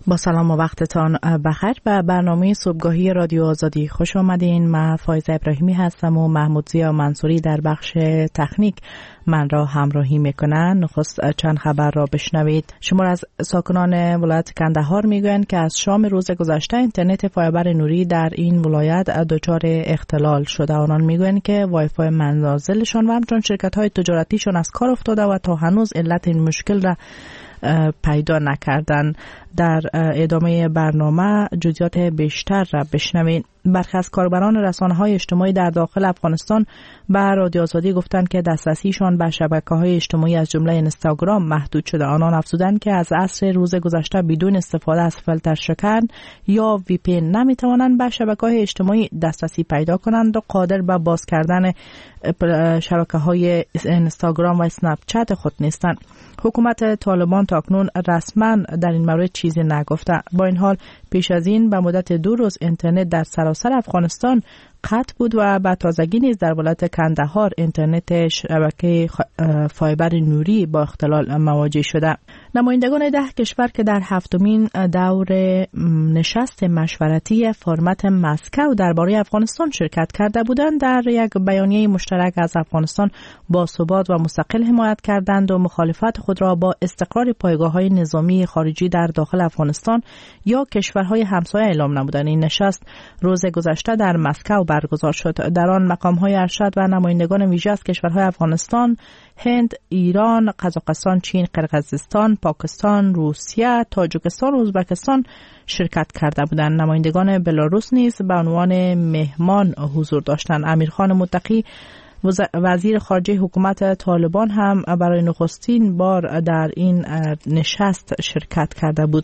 با سلام و وقتتان بخیر. به برنامه صبحگاهی رادیو آزادی خوش آمدین. من فایزه ابراهیمی هستم و محمود زیا منصوری در بخش تکنیک من را همراهی میکنن. نخست چند خبر را بشنوید. شمار از ساکنان ولایت کندهار میگویند که از شام روز گذشته اینترنت فایبر نوری در این ولایت دچار اختلال شده. آنان میگویند که وای فای منازلشان و همچنین شرکت‌های تجارتیشان از کار افتاده و تا هنوز علت این مشکل را پیدا نکردن. در ادامه برنامه جزئیات بیشتر را بشنوید. برخی از کاربران رسانه‌های اجتماعی در داخل افغانستان به رادیو آزادی گفتند که دسترسیشان به شبکه‌های اجتماعی از جمله اینستاگرام محدود شده. آنان افزودند که از عصر روز گذشته بدون استفاده از فیلتر شکن یا وی پی ان نمی‌توانند به شبکه‌های اجتماعی دسترسی پیدا کنند و قادر به باز کردن شبکه‌های اینستاگرام و اسنپ چت خود نیستند. حکومت طالبان تاکنون رسما در این مورد چیزی نگفته. با این حال پیش از این به مدت 2 روز اینترنت در سراسر افغانستان قطع بود و به تازگی نیز در ولایت کندهار اینترنت شبکه فایبر نوری با اختلال مواجه شده. نمایندگان 10 کشور که در 7مین دور نشست مشورتی فرمت مسکو درباره افغانستان شرکت کرده بودند در یک بیانیه مشترک از افغانستان با ثبات و مستقل حمایت کردند و مخالفت خود را با استقرار پایگاه‌های نظامی خارجی در داخل افغانستان یا کشورهای همسایه اعلام نمودند. این نشست روز گذشته در مسکو برگزار شد. در آن مقام‌های ارشد و نمایندگان ویژه از کشورهای افغانستان، هند، ایران، قزاقستان، چین، قرقیزستان، پاکستان، روسیه، تاجیکستان و ازبکستان شرکت کرده بودند. نمایندگان بلاروس نیز به عنوان مهمان حضور داشتند. امیرخان متقی وزیر خارجه حکومت طالبان هم برای نخستین بار در این نشست شرکت کرده بود.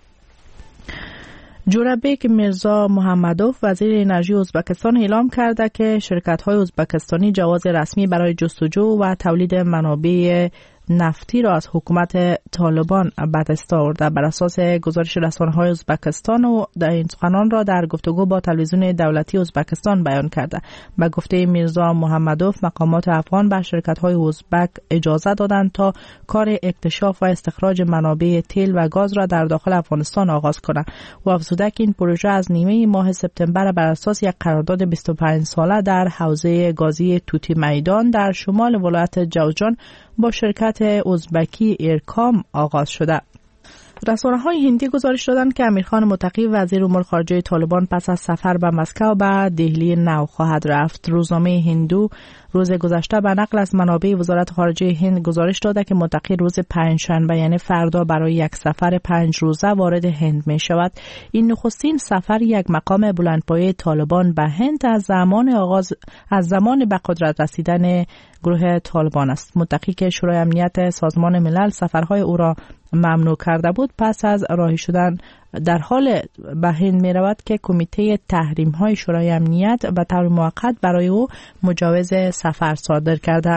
جورابیک میرزا محمدوف وزیر انرژی ازبکستان اعلام کرده که شرکت‌های ازبکستانی جواز رسمی برای جستجو و تولید منابع نفتی را از حکومت طالبان به دست آورده. بر اساس گزارش رسانه‌های ازبکستان و این سخنان را در گفتگو با تلویزیون دولتی ازبکستان بیان کرده. به گفته میرزا محمدوف مقامات افغان به شرکت‌های ازبک اجازه دادند تا کار اکتشاف و استخراج منابع تیل و گاز را در داخل افغانستان آغاز کنند. و افزوده که این پروژه از نیمه ماه سپتامبر بر اساس یک قرارداد 25 ساله در حوزه گازی توتی میدان در شمال ولایت جوزجان با شرکت ازبکی ایرکام آغاز شده. رسانه‌های هندی گزارش دادند که امیرخان متقی وزیر امور خارجه طالبان پس از سفر به مسکو به دهلی نو خواهد رفت. روزنامه هندو روز گذشته به نقل از منابع وزارت خارجه هند گزارش داده که متقی روز پنجشنبه یعنی فردا برای یک سفر 5 روزه وارد هند می شود. این نخستین سفر یک مقام بلندپایه طالبان به هند از زمان به قدرت رسیدن گروه طالبان است. متقی که شورای امنیت سازمان ملل سفرهای او را ممنوع کرده بود پس از راهی شدن در حال به هند می رود که کمیته تحریم های شورای امنیت به طور موقت برای او مجوز سفر صادر کرده.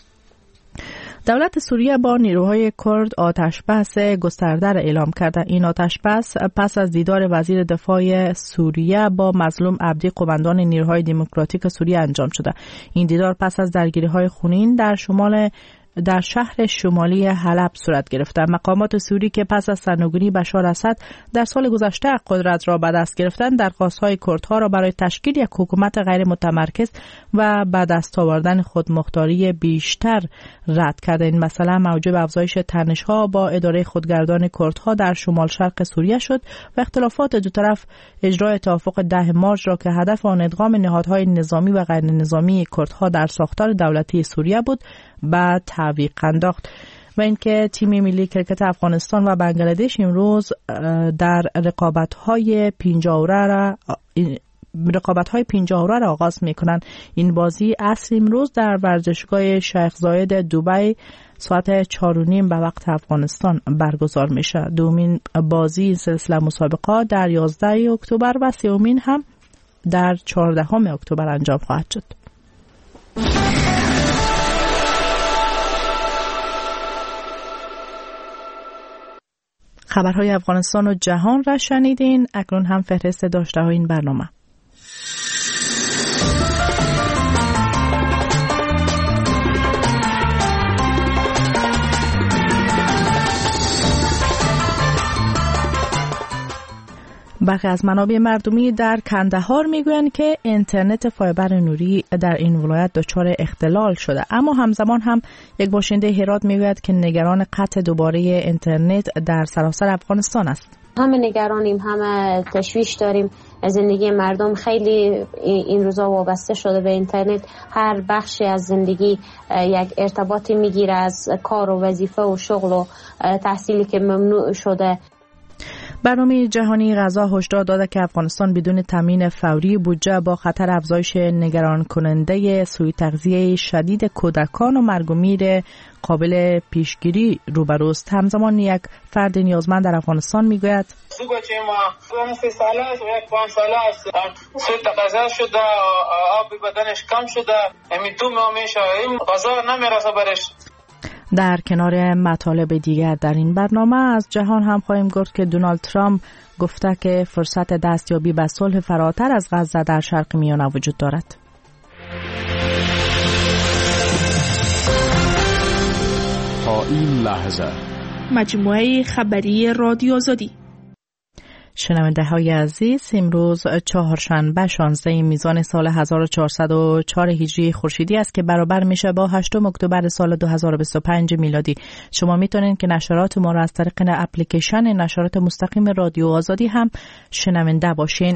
دولت سوریه با نیروهای کرد آتش بس گسترده را اعلام کرده. این آتش بس پس از دیدار وزیر دفاع سوریه با مظلوم عبدی قماندان نیروهای دموکراتیک سوریه انجام شده. این دیدار پس از درگیری‌های خونین در شهر شمالی حلب صورت گرفته. مقامات سوری که پس از سرنگونی بشار اسد در سال گذشته قدرت را به دست گرفتند، درخواست‌های کردها را برای تشکیل یک حکومت غیر متمرکز و به دست آوردن خودمختاری بیشتر رد کرده. این مسئله موجب افزایش تنش‌ها با اداره خودگردان کردها در شمال شرق سوریه شد و اختلافات دو طرف اجرای توافق 10 مارس را که هدف آن ادغام نهادهای نظامی و غیر نظامی کردها در ساختار دولتی سوریه بود به تعویق انداخت. و اینکه تیم ملی کرکت افغانستان و بنگلادش امروز در رقابت‌های 50 را آغاز می‌کنند. این بازی عصر امروز در ورزشگاه شیخ زاید دبی ساعت 4:30 به وقت افغانستان برگزار میشه. دومین بازی سلسله مسابقات در 11 اکتبر و سومین هم در 14 اکتبر انجام خواهد شد. خبرهای افغانستان و جهان را شنیدین. اکنون هم فهرست داشته های این برنامه. برخی از منابع مردمی در کندهار میگویند که اینترنت فایبر نوری در این ولایت دچار اختلال شده، اما همزمان هم یک باشنده هرات میگوید که نگران قطع دوباره اینترنت در سراسر افغانستان است. همه نگرانیم، همه تشویش داریم. زندگی مردم خیلی این روزا وابسته شده به اینترنت. هر بخشی از زندگی یک ارتباطی میگیره، از کار و وظیفه و شغل و تحصیلی که ممنوع شده. برنامه جهانی غذا هشدار داده که افغانستان بدون تامین فوری بودجه با خطر افزایش نگران کننده سوء تغذیه شدید کودکان و مرگ و میر قابل پیشگیری روبروست. همزمان یک فرد نیازمند در افغانستان میگوید که ما 3 ساله است و یک 5 ساله است، سوء تغذیه شده، آب بدنش کم شده، امیتوم میشه، این غذا نمیرسه برش. در کنار مطالب دیگر در این برنامه از جهان هم خواهیم گفت که دونالد ترامپ گفته که فرصت دستیابی به صلح فراتر از غزه در شرق میانه وجود دارد. تا این لحظه مجموعه خبری رادیو آزادی. شنونده های عزیز، امروز چهارشنبه 16 میزان سال 1404 هجری خورشیدی است که برابر میشه با 8 اکتبر سال 2025 میلادی. شما میتونید که نشرات ما را از طریق اپلیکیشن نشرات مستقیم رادیو آزادی هم شنونده باشین.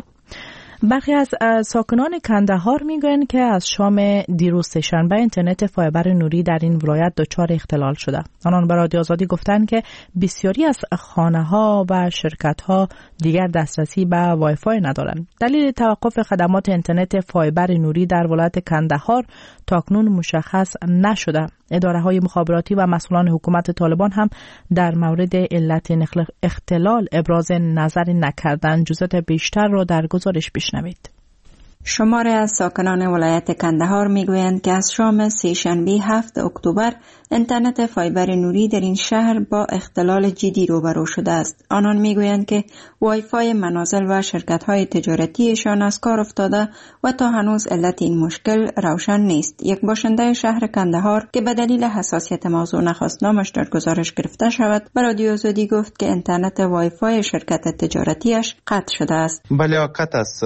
برخی از ساکنان کندهار میگویند که از شام دیروز سه‌شنبه اینترنت فایبر نوری در این ولایت دچار اختلال شده. آنان به رادیو آزادی گفتند که بسیاری از خانه‌ها و شرکت‌ها دیگر دسترسی به وای فای ندارند. دلیل توقف خدمات اینترنت فایبر نوری در ولایت کندهار تاکنون مشخص نشده. اداره‌های مخابراتی و مسئولان حکومت طالبان هم در مورد علت اختلال ابراز نظر نکردند. جزئیات بیشتر را در گزارش بشنوید. شماری از ساکنان ولایت کندهار میگویند که از شام سه‌شنبه 7 اکتبر اینترنت فایبر نوری در این شهر با اختلال جدی روبرو شده است. آنان میگویند که وای فای منازل و شرکت‌های تجارتیشان از کار افتاده و تا هنوز علت این مشکل روشن نیست. یک باشنده شهر کندهار که به دلیل حساسیت موضوع نخواست نامش در گزارش گرفته شود، به رادیو آزادی گفت که اینترنت وای فای شرکت تجارتیش قطع شده است. بله قطع است،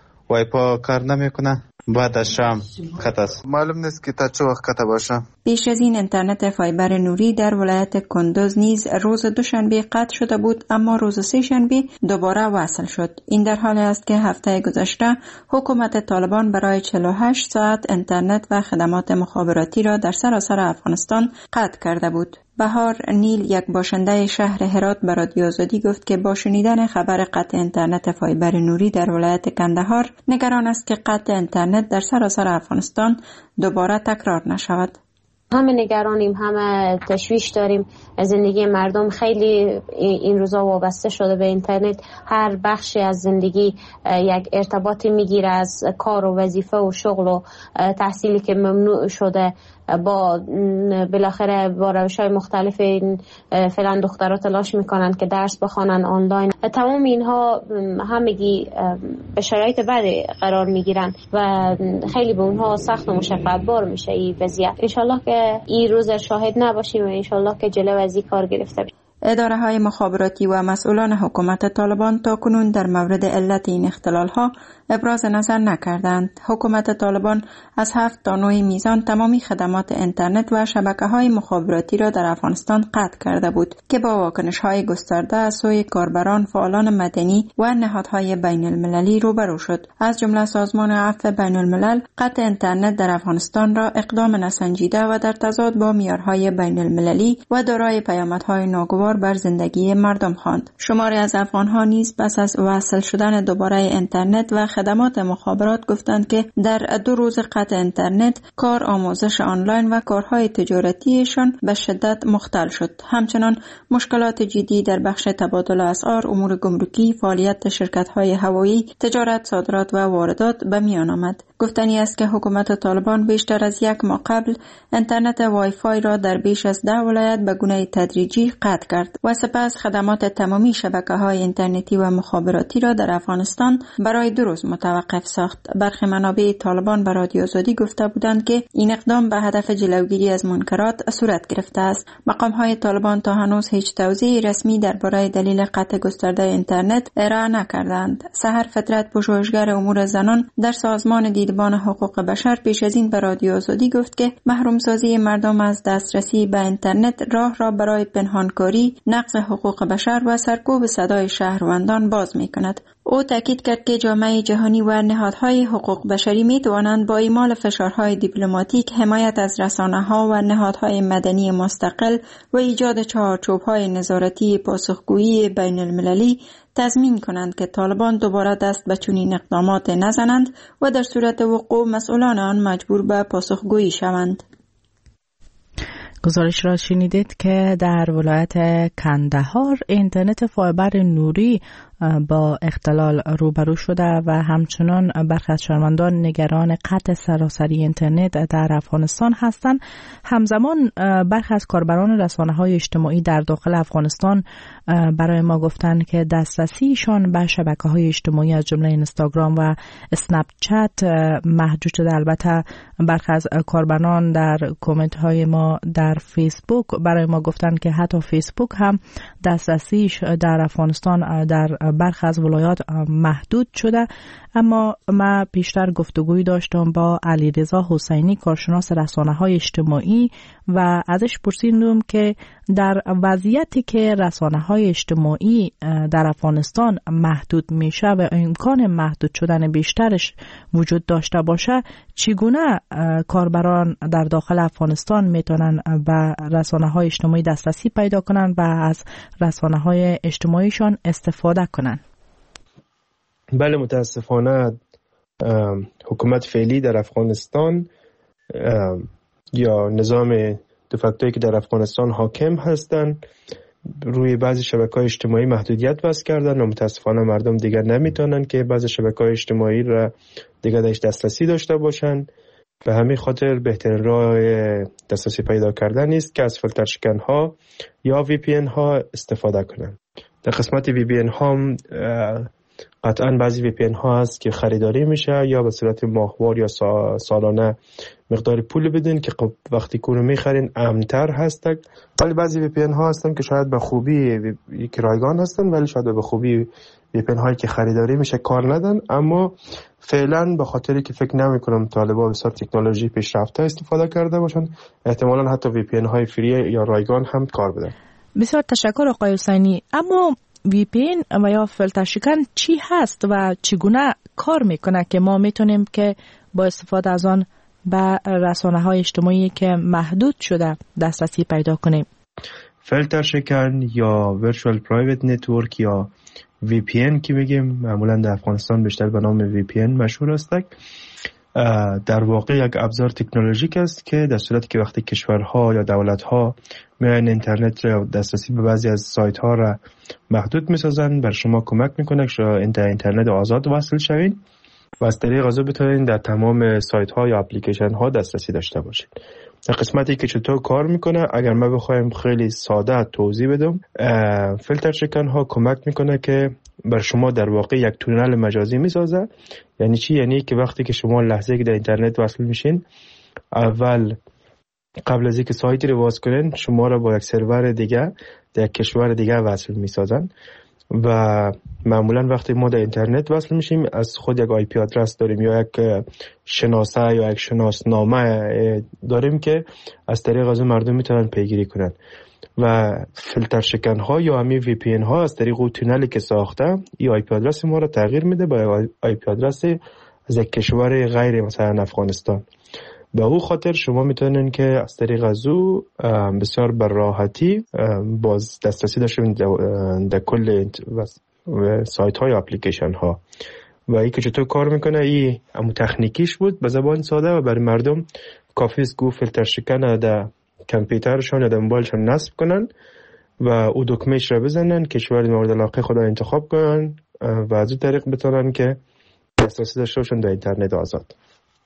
وایپا کار نمیکنه، بعد از شام قطع است. معلوم نیست که تا چه وقت قطع باشه. پیش از این اینترنت فایبر نوری در ولایت کندوز نیز روز دوشنبه قطع شده بود، اما روز سه‌شنبه دوباره وصل شد. این در حالی است که هفته گذشته حکومت طالبان برای 48 ساعت اینترنت و خدمات مخابراتی را در سراسر افغانستان قطع کرده بود. بهار نیل، یک باشنده شهر هرات، به رادیو آزادی گفت که با شنیدن خبر قطع اینترنت فایبر نوری در ولایت کندهار نگران است که قطع اینترنت در سراسر افغانستان دوباره تکرار نشود. همه نگرانیم، همه تشویش داریم. زندگی مردم خیلی این روزا وابسته شده به اینترنت. هر بخشی از زندگی یک ارتباطی میگیره، از کار و وظیفه و شغل و تحصیلی که ممنوع شده. بالاخره با روش‌های مختلف فعلا دخترها تلاش میکنن که درس بخوانن آنلاین. تمام اینها همگی به شرایط بد قرار میگیرن و خیلی به اونها سخت و مشقت بار میشه این وضعیت. انشالله که این روز شاهد نباشیم و انشالله که جلو از این کار گرفته بشه. اداره‌های مخابراتی و مسئولان حکومت طالبان تاکنون در مورد علت این اختلال‌ها ابراز نظر نکردند. حکومت طالبان از 7 تا 9 میزان تمامی خدمات اینترنت و شبکه‌های مخابراتی را در افغانستان قطع کرده بود که با واکنش‌های گسترده از سوی کاربران، فعالان مدنی و نهادهای بین‌المللی روبرو شد. از جمله سازمان عفو بین‌الملل قطع اینترنت در افغانستان را اقدام نسنجیده و در تضاد با معیارهای بین‌المللی و دارای پیامدهای ناگوار بر زندگی مردم خواند. شماری از افغان‌ها نیز پس از وصل شدن دوباره اینترنت و خدمات مخابرات گفتند که در 2 روز قطع اینترنت کار، آموزش آنلاین و کارهای تجارتیشان به شدت مختل شد. همچنان مشکلات جدی در بخش تبادل اسعار، امور گمرکی، فعالیت شرکت‌های هوایی، تجارت، صادرات و واردات به میان آمد. گفتنی است که حکومت طالبان بیشتر از 1 ماه قبل اینترنت وای فای را در بیش از 10 ولایت به گونه تدریجی قطع کرد کرد و سپس خدمات تمامی شبکه‌های اینترنتی و مخابراتی را در افغانستان برای 2 روز متوقف ساخت. برخی منابع طالبان به رادیو آزادی گفته بودند که این اقدام به هدف جلوگیری از منکرات صورت گرفته است. مقام‌های طالبان تا هنوز هیچ توضیح رسمی درباره دلیل قطع گسترده اینترنت ارائه نکردند. سحر فطرت، پژوهشگر امور زنان در سازمان دیدبان حقوق بشر، پیش از این به رادیو آزادی گفت که محرومسازی مردم از دسترسی به اینترنت راه را برای پنهانکاری، نقض حقوق بشر و سرکوب صدای شهروندان باز می‌کند. او تاکید کرد که جامعه جهانی و نهادهای حقوق بشری می‌توانند با اعمال فشارهای دیپلماتیک، حمایت از رسانه‌ها و نهادهای مدنی مستقل و ایجاد چارچوب‌های نظارتی پاسخگویی بین‌المللی تضمین کنند که طالبان دوباره دست به چنین اقدامات نزنند و در صورت وقوع مسئولان آن مجبور به پاسخگویی شوند. گزارش را شنیدید که در ولایت کندهار اینترنت فایبر نوری با اختلال روبرو شده و همچنان برخی از شهروندان نگران قطع سراسری اینترنت در افغانستان هستند. همزمان برخی از کاربران رسانه‌های اجتماعی در داخل افغانستان برای ما گفتند که دسترسیشان به شبکه‌های اجتماعی از جمله اینستاگرام و اسنپ چت محدود شده. البته برخی از کاربران در کامنت‌های ما در فیسبوک برای ما گفتند که حتی فیسبوک هم دسترسیش در افغانستان در برخی از ولایات محدود شده. اما ما بیشتر گفتگوی داشتم با علیرضا حسینی، کارشناس رسانه‌های اجتماعی، و ازش پرسیدم که در وضعیتی که رسانه‌های اجتماعی در افغانستان محدود میشه و امکان محدود شدن بیشترش وجود داشته باشه، چگونه کاربران در داخل افغانستان میتونن به رسانه‌های اجتماعی دسترسی پیدا کنن و از رسانه‌های اجتماعیشان استفاده کنن؟ بله، متاسفانه حکومت فعلی در افغانستان یا نظام دفکتویی که در افغانستان حاکم هستند روی بعضی شبکه‌های اجتماعی محدودیت وضع کردن و متاسفانه مردم دیگر نمیتونن که بعضی شبکه‌های اجتماعی را دیگر داشت دسترسی داشته باشن. به همین خاطر بهترین راه دسترسی پیدا کردن است که از فیلتر شکن‌ها یا VPN ها استفاده کنن. در قسمت VPN ها قطعا بعضی VPN ها هست که خریداری میشه یا به صورت ماهوار یا سالانه مقدار پول بدین که وقتی کورو میخرین امن‌تر هستن. ولی بعضی VPN ها هستن که شاید به خوبی یک رایگان هستن ولی شاید به خوبی VPN هایی که خریداری میشه کار ندن. اما فعلا به خاطری که فکر نمی‌کنم طالبا بسیار تکنولوژی پیشرفته استفاده کرده باشن، احتمالاً حتی VPN های فری یا رایگان هم کار بدن. بسیار تشکر آقای حسینی. اما VPN و یا فیلتر شکن چی هست و چگونه کار میکنه که ما میتونیم که با استفاده از آن به رسانه‌های اجتماعی که محدود شده دسترسی پیدا کنیم؟ فیلتر شکن یا Virtual Private Network یا VPN که میگیم، معمولا در افغانستان بیشتر به نام VPN مشهور است، در واقع یک ابزار تکنولوژیک است که در صورتی که وقتی کشورها یا دولت‌ها میان اینترنت را دسترسی به بعضی از سایت‌ها را محدود می‌سازن، بر شما کمک می‌کنه که اینترنت آزاد وصل شوید و از طریق آن بتونید در تمام سایت‌ها یا اپلیکیشن‌ها دسترسی داشته باشید. در قسمتی که چطور کار میکنه، اگر ما بخوایم خیلی ساده توضیح بدم، فیلتر شکن ها کمک میکنه که بر شما در واقع یک تونل مجازی میسازه. یعنی چی؟ یعنی که وقتی که شما لحظه که در اینترنت وصل میشین، اول قبل از اینکه سایتی رو باز کنین شما را با یک سرور دیگه در یک کشور دیگه وصل میسازن و معمولا وقتی ما در اینترنت وصل میشیم از خود یک IP آدرس داریم یا یک شناسه یا یک شناسنامه داریم که از طریق از مردم میتونن پیگیری کنن و فیلتر شکن ها یا همین VPN ها از طریق اون تونلی که ساخته این IP آدرس ما رو تغییر میده با IP آدرس از یک کشور غیر مثلا افغانستان. به او خاطر شما میتونین که از طریق از او بسیار بر راحتی باز دسترسی داشته باشید در کل سایت های اپلیکیشن ها. و این که چطور کار میکنه، این امو تکنیکیش بود به زبان ساده و برای مردم کافی است که فیلتر شکن در کامپیوترشون یا در موبایلشون نصب کنن و او دکمهش را بزنن، کشور مورد علاقه خود انتخاب کنن و از این طریق بتونن که دسترسی داشته باشن در اینترنت آزاد.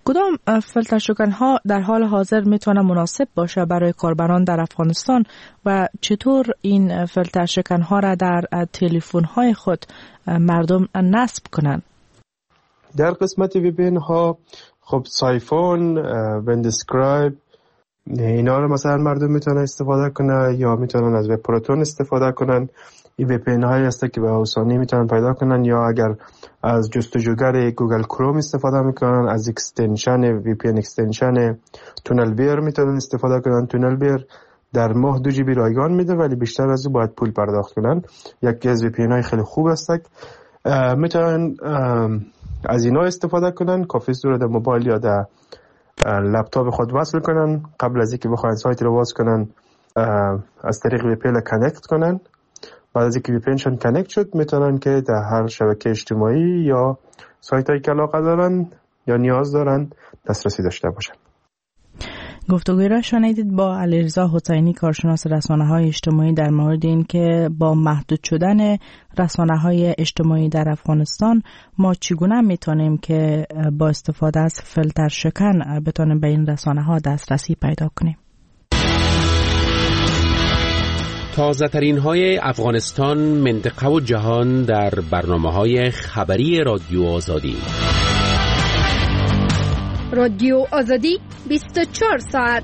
کدام فیلتر شکن‌ها در حال حاضر میتونه مناسب باشه برای کاربران در افغانستان و چطور این فیلتر شکن‌ها را در تلفن‌های خود مردم نصب کنند؟ در قسمت VPN ها خب سایفون، ویندسکرایب اینا رو مثلا مردم میتونن استفاده کنن یا میتونن از وب پروتون استفاده کنن. این VPN هایی هست که به آسانی میتونن پیدا کنن، یا اگر از جستجوگر گوگل کروم استفاده میکنن از اکستنشن VPN اکستنشن تونل بیر میتونن استفاده کنن. تونل بیر در ماه 2 GB رایگان میده ولی بیشتر از این باید پول پرداخت کنن. یکی از VPN های خیلی خوب است، میتونن از اینا استفاده کنن. کافی صورت موبایل یا در لپتاپ خود وصل کنن، قبل از اینکه بخواین سایت رو باز کنن از طریق VPN کانکت کنن. بعد از اینکه VPN شون کانکت شد میتونن که در هر شبکه اجتماعی یا سایت هایی که علاقه دارن یا نیاز دارن دسترسی داشته باشن. گفتگوی را شنیدید با علیرضا حسینی، کارشناس رسانه‌های اجتماعی، در مورد این که با محدود شدن رسانه‌های اجتماعی در افغانستان ما چگونه میتونیم که با استفاده از فیلتر شکن بتونیم به این رسانه‌ها دسترسی پیدا کنیم. تازه ترین های افغانستان، منطقه و جهان در برنامه‌های خبری رادیو آزادی. رادیو آزادی 24 ساعت.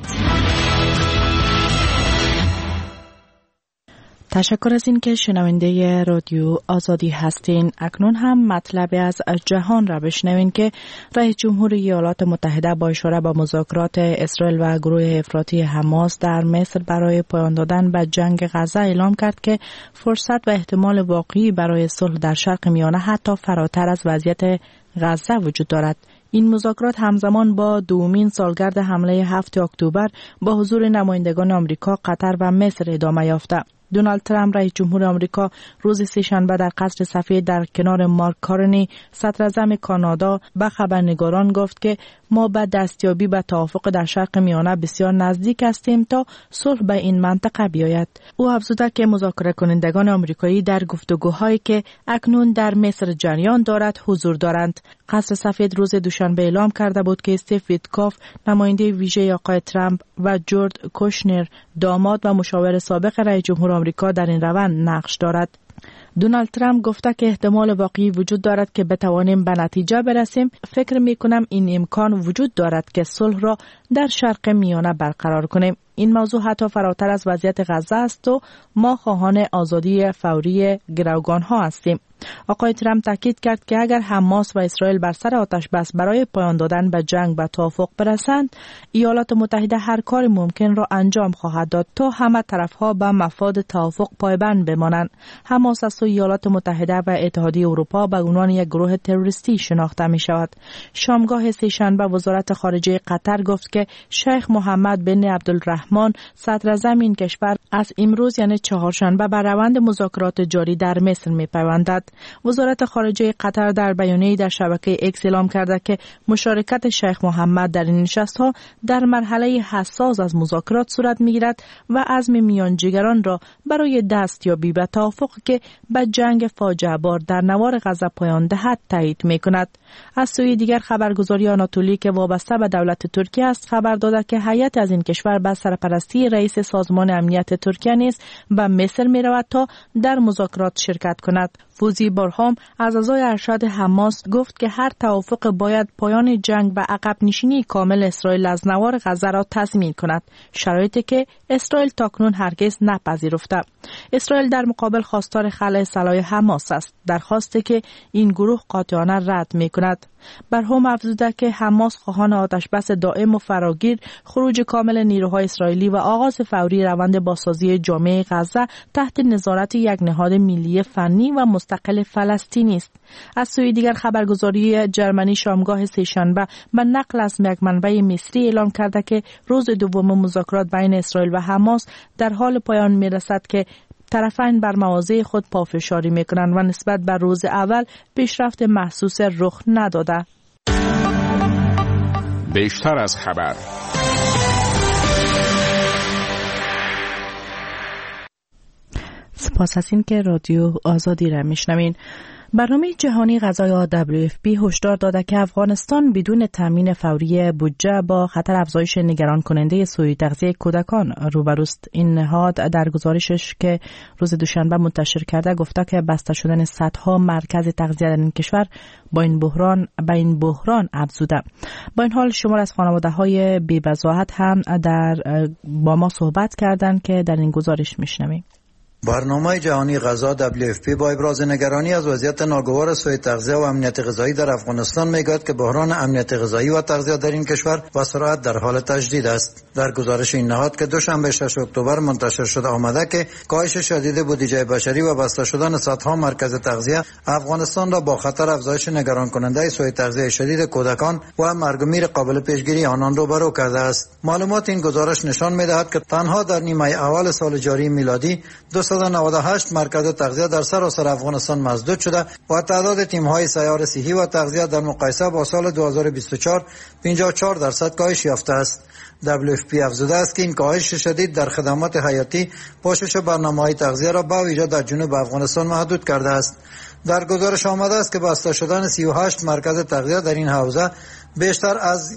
تشکر از این که شنونده رادیو آزادی هستین. اکنون هم مطلب از جهان را بشنوین که رئیس جمهور ایالات متحده با اشاره به مذاکرات اسرائیل و گروه افراطی حماس در مصر برای پایان دادن به جنگ غزه اعلام کرد که فرصت و احتمال واقعی برای صلح در شرق میانه حتی فراتر از وضعیت غزه وجود دارد. این مذاکرات همزمان با دومین سالگرد حمله 7 اکتبر با حضور نمایندگان آمریکا، قطر و مصر ادامه یافته. دونالد ترامپ رئیس جمهور آمریکا روز سه‌شنبه در قصر سفید در کنار مارک کارنی صدراعظم کانادا به خبرنگاران گفت که ما به دستیابی به توافق در شرق میانه بسیار نزدیک هستیم تا صلح به این منطقه بیاید. او افزود که مذاکره کنندگان آمریکایی در گفتگوهایی که اکنون در مصر جریان دارد حضور دارند. قصر سفید روز دوشنبه اعلام کرده بود که استیو ویتکاف نماینده ویژه آقای ترامپ و جورج کوشنر داماد و مشاور سابق رئیس جمهور آمریکا در این روند نقش دارد. دونالد ترامپ گفته که احتمال واقعی وجود دارد که بتوانیم به نتیجه برسیم. فکر می کنم این امکان وجود دارد که صلح را در شرق میانه برقرار کنیم. این موضوع حتی فراتر از وضعیت غزه است و ما خواهان آزادی فوری گروگان ها هستیم. آقای ترامپ تاکید کرد که اگر حماس و اسرائیل بر سر آتش بس برای پایان دادن به جنگ به توافق برسند، ایالات متحده هر کار ممکن را انجام خواهد داد تا همه طرفها به مفاد توافق پایبند بمانند. حماس از سوی ایالات متحده و اتحادیه اروپا به عنوان یک گروه تروریستی شناخته می شود. شامگاه سه‌شنبه وزارت خارجه قطر گفت که شیخ محمد بن عبدالرحمن صدراعظم این کشور از امروز یعنی چهارشنبه به روند مذاکرات جاری در مصر می پیوندد. وزارت خارجه قطر در بیانیه‌ای در شبکه اکس اعلام کرده که مشارکت شیخ محمد در این نشست‌ها در مرحله حساس از مذاکرات صورت می‌گیرد و عزم میانجیگران را برای دستیابی به توافق که به جنگ فاجعه بار در نوار غزه پایان دهد تایید می‌کند. از سوی دیگر خبرگزاری آناتولی که وابسته به دولت ترکیه است خبر داده که هیئت از این کشور به سرپرستی رئیس سازمان امنیت ترکیه نیز به مصر می‌رود تا در مذاکرات شرکت کند. فوزی برهام از اعضای ارشد حماس گفت که هر توافق باید پایان جنگ و عقب نشینی کامل اسرائیل از نوار غزه را تضمین کند، شرایطی که اسرائیل تاکنون هرگز نپذیرفته. اسرائیل در مقابل خواستار خلع سلاح حماس است، درخواستی که این گروه قاطعانه رد می‌کند. برهم افزوده که حماس خواهان آتشبس دائم و فراگیر، خروج کامل نیروهای اسرائیلی و آغاز فوری روند بازسازی جامعه غزه تحت نظارت یک نهاد ملی فنی و مستقل فلسطینی است. از سوی دیگر خبرگزاری جرمنی شامگاه سه‌شنبه به نقل از یک منبع مصری اعلام کرده که روز دوم مذاکرات بین اسرائیل و حماس در حال پایان می‌رسد که طرفین بر مواضع خود پافشاری میکنند و نسبت به روز اول پیشرفت محسوس رخ نداده. بیشتر از خبر. سپاس از این که رادیو آزادی را میشنوین. برنامه جهانی غذا یا WFP هشدار داده که افغانستان بدون تامین فوری بودجه با خطر افزایش نگران کننده سوء تغذیه کودکان روبروست. این نهاد در گزارشش که روز دوشنبه منتشر کرده گفته که بسته شدن صدها مرکز تغذیه در این کشور با این بحران افزوده. با این حال شمار از خانواده‌های بی‌بضاعت هم با ما صحبت کردند که در این گزارش میشنویم. برنامه جهانی غذا WFP با ابراز نگرانی از وضعیت ناگوار سوء تغذیه و امنیت غذایی در افغانستان میگوید که بحران امنیت غذایی و تغذیه در این کشور با سرعت در حال تجدید است. در گزارش این نهاد که دوشنبه 6 اکتبر منتشر شده آمده که کاهش شدید بودجه بشری و بسته شدن صدها مرکز تغذیه افغانستان را با خطر افزایش نگران کننده سوء تغذیه شدید کودکان و مرگ و میر قابل پیشگیری آنان روبرو کرده است. معلومات این گزارش نشان می‌دهد که تنها در نیمه اول سال جاری میلادی 298 مرکز تغذیه در سراسر افغانستان مسدود شده و تعداد تیم‌های سیار صحی و تغذیه در مقایسه با سال 2024 54% کاهش یافته است. WFP افزوده است که این کاهش شدید در خدمات حیاتی پوشش برنامه‌های تغذیه را با ویژه در جنوب افغانستان محدود کرده است. در گزارش آمده است که بسته شدن 38 مرکز تغذیه در این حوزه بیشتر از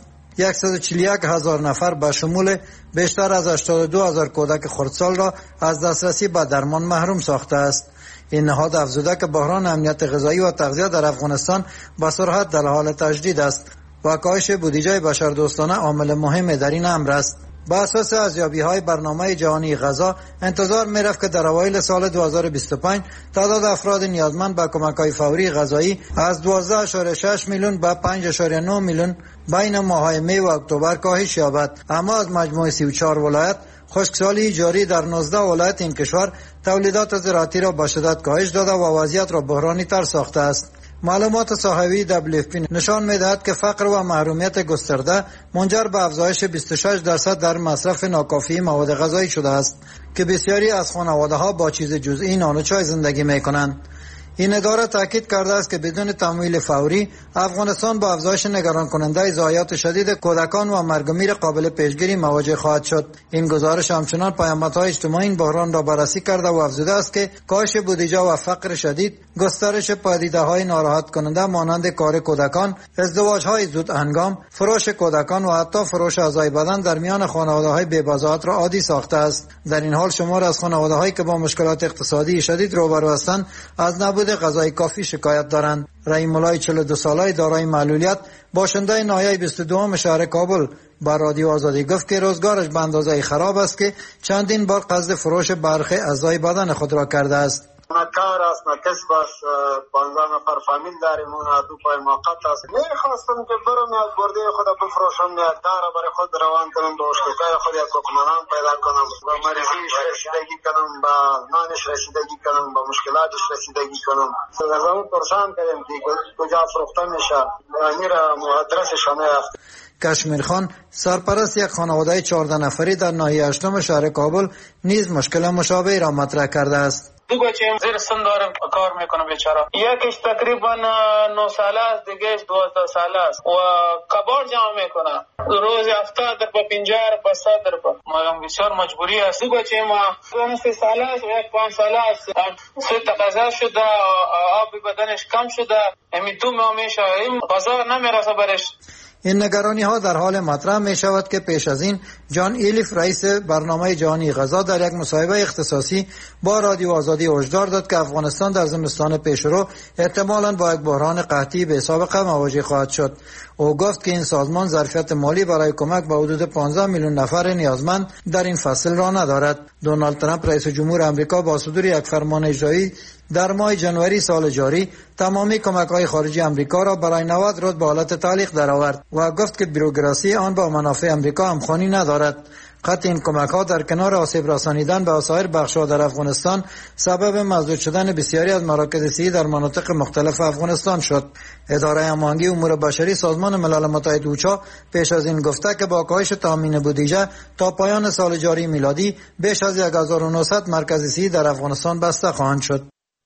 141,000 نفر به شمول بیشتر از 82,000 کودک خردسال را از دسترسی به درمان محروم ساخته است. این نهاد افزوده که بحران امنیت غذایی و تغذیه در افغانستان به سرعت در حال تجدید است و کاهش بودجه بشردوستانه عامل مهم در این امر است. با اساس ارزیابی‌های برنامه جهانی غذا انتظار می‌رفت که در اوایل سال 2025 تعداد افراد نیازمند به کمک‌های فوری غذایی از 12.6 میلیون به 5.9 میلیون بین ماه‌های می و اکتبر کاهش یابد. اما از مجموع 34 ولایت خشکسالی جاری در 19 ولایت این کشور تولیدات زراعتی را به شدت کاهش داده و وضعیت را بحرانی تر ساخته است. معلومات صحوی WFP نشان می‌دهد که فقر و محرومیت گسترده منجر به افزایش 26% در مصرف ناکافی مواد غذایی شده است که بسیاری از خانواده‌ها با چیز جزئی نان و چای زندگی می‌کنند. این اداره تاکید کرده است که بدون تمویل فوری افغانستان با افزایش نگران کننده ضایعات شدید کودکان و مرگ و میر قابل پیشگیری مواجه خواهد شد. این گزارش همچنان پیامدهای اجتماعی این بحران را بررسی کرده و افزوده است که کاهش بودجه و فقر شدید، گسترش پدیده‌های ناراحت کننده مانند کار کودکان، ازدواج‌های زود هنگام، فروش کودکان و حتی فروش اعضای بدن در میان خانواده‌های بی‌بضاعت را عادی ساخته است. در این حال شمار از خانواده‌هایی که با مشکلات اقتصادی شدید روبرو هستند از نبود غذای کافی شکایت دارند. رحیم الله 42 ساله دارای معلولیت باشنده ناحیه 22 شهر کابل با رادیو آزادی گفت که روزگارش به اندازه خراب است که چندین بار قصد فروش برخی اعضای بدن خود را کرده است. نه کار است نه کسب است، 15 نفر فامیل داریم، اون دو پای موقت است. میخواستم که برم یک برده خود بفروشم، یک دار برای خود روان کنم، به اشتکای خود یک حکمران پیدا کنم، به مریضیش رسیدگی کنم، به نانش رسیدگی کنم، به مشکلاتش رسیدگی کنم. از اون پرسان کردم که کجا فروخته میشه، میره آدرسش نیافت. کشمیر خان سرپرست یک خانواده 14 نفری در ناحیه 8 شهر کابل نیز مشکل مشابه را مطرح کرده است. دو بچه‌ام زیر سن دارم کار میکنه بیچاره. یکیش تقریبا 9 ساله است، دیگهش 12 ساله است و کبار جمع میکنه. روز 70 دربا 50 دربا 100 دربا. ما هم بسیار مجبوری است. دو بچه‌ام 3 ساله است و یک 5 ساله است. سوء تغذیه شده، آب بدنش کم شده. همین تو میشه این غذا نمیرسه برش. این نگرانی ها در حال مطرح می شود که پیش از این جان ایلیف رئیس برنامه جهانی غذا در یک مصاحبه اختصاصی با رادیو آزادی هشدار داد که افغانستان در زمستان پیشرو احتمالاً با یک بحران قحطی به سابقه مواجه خواهد شد. او گفت که این سازمان ظرفیت مالی برای کمک به حدود 15 میلیون نفر نیازمند در این فصل را ندارد. دونالد ترامپ رئیس جمهور آمریکا با صدور یک فرمان اجرایی در ماه جنوری سال جاری تمامی کمک‌های خارجی آمریکا را برای 90 روز به حالت تعلیق درآورد و گفت که بروکراسی آن با منافع آمریکا همخوانی ندارد. قطع این کمک‌ها در کنار آسیب رسانیدن به سایر بخش‌ها در افغانستان سبب مسدود شدن بسیاری از مراکز صحی در مناطق مختلف افغانستان شد. اداره هماهنگی امور بشری سازمان ملل متحد اوچا پیش از این گفته که با کاهش تامین بودجه تا پایان سال جاری میلادی بیش از 1900 مرکز صحی در افغانستان بسته خواهند شد.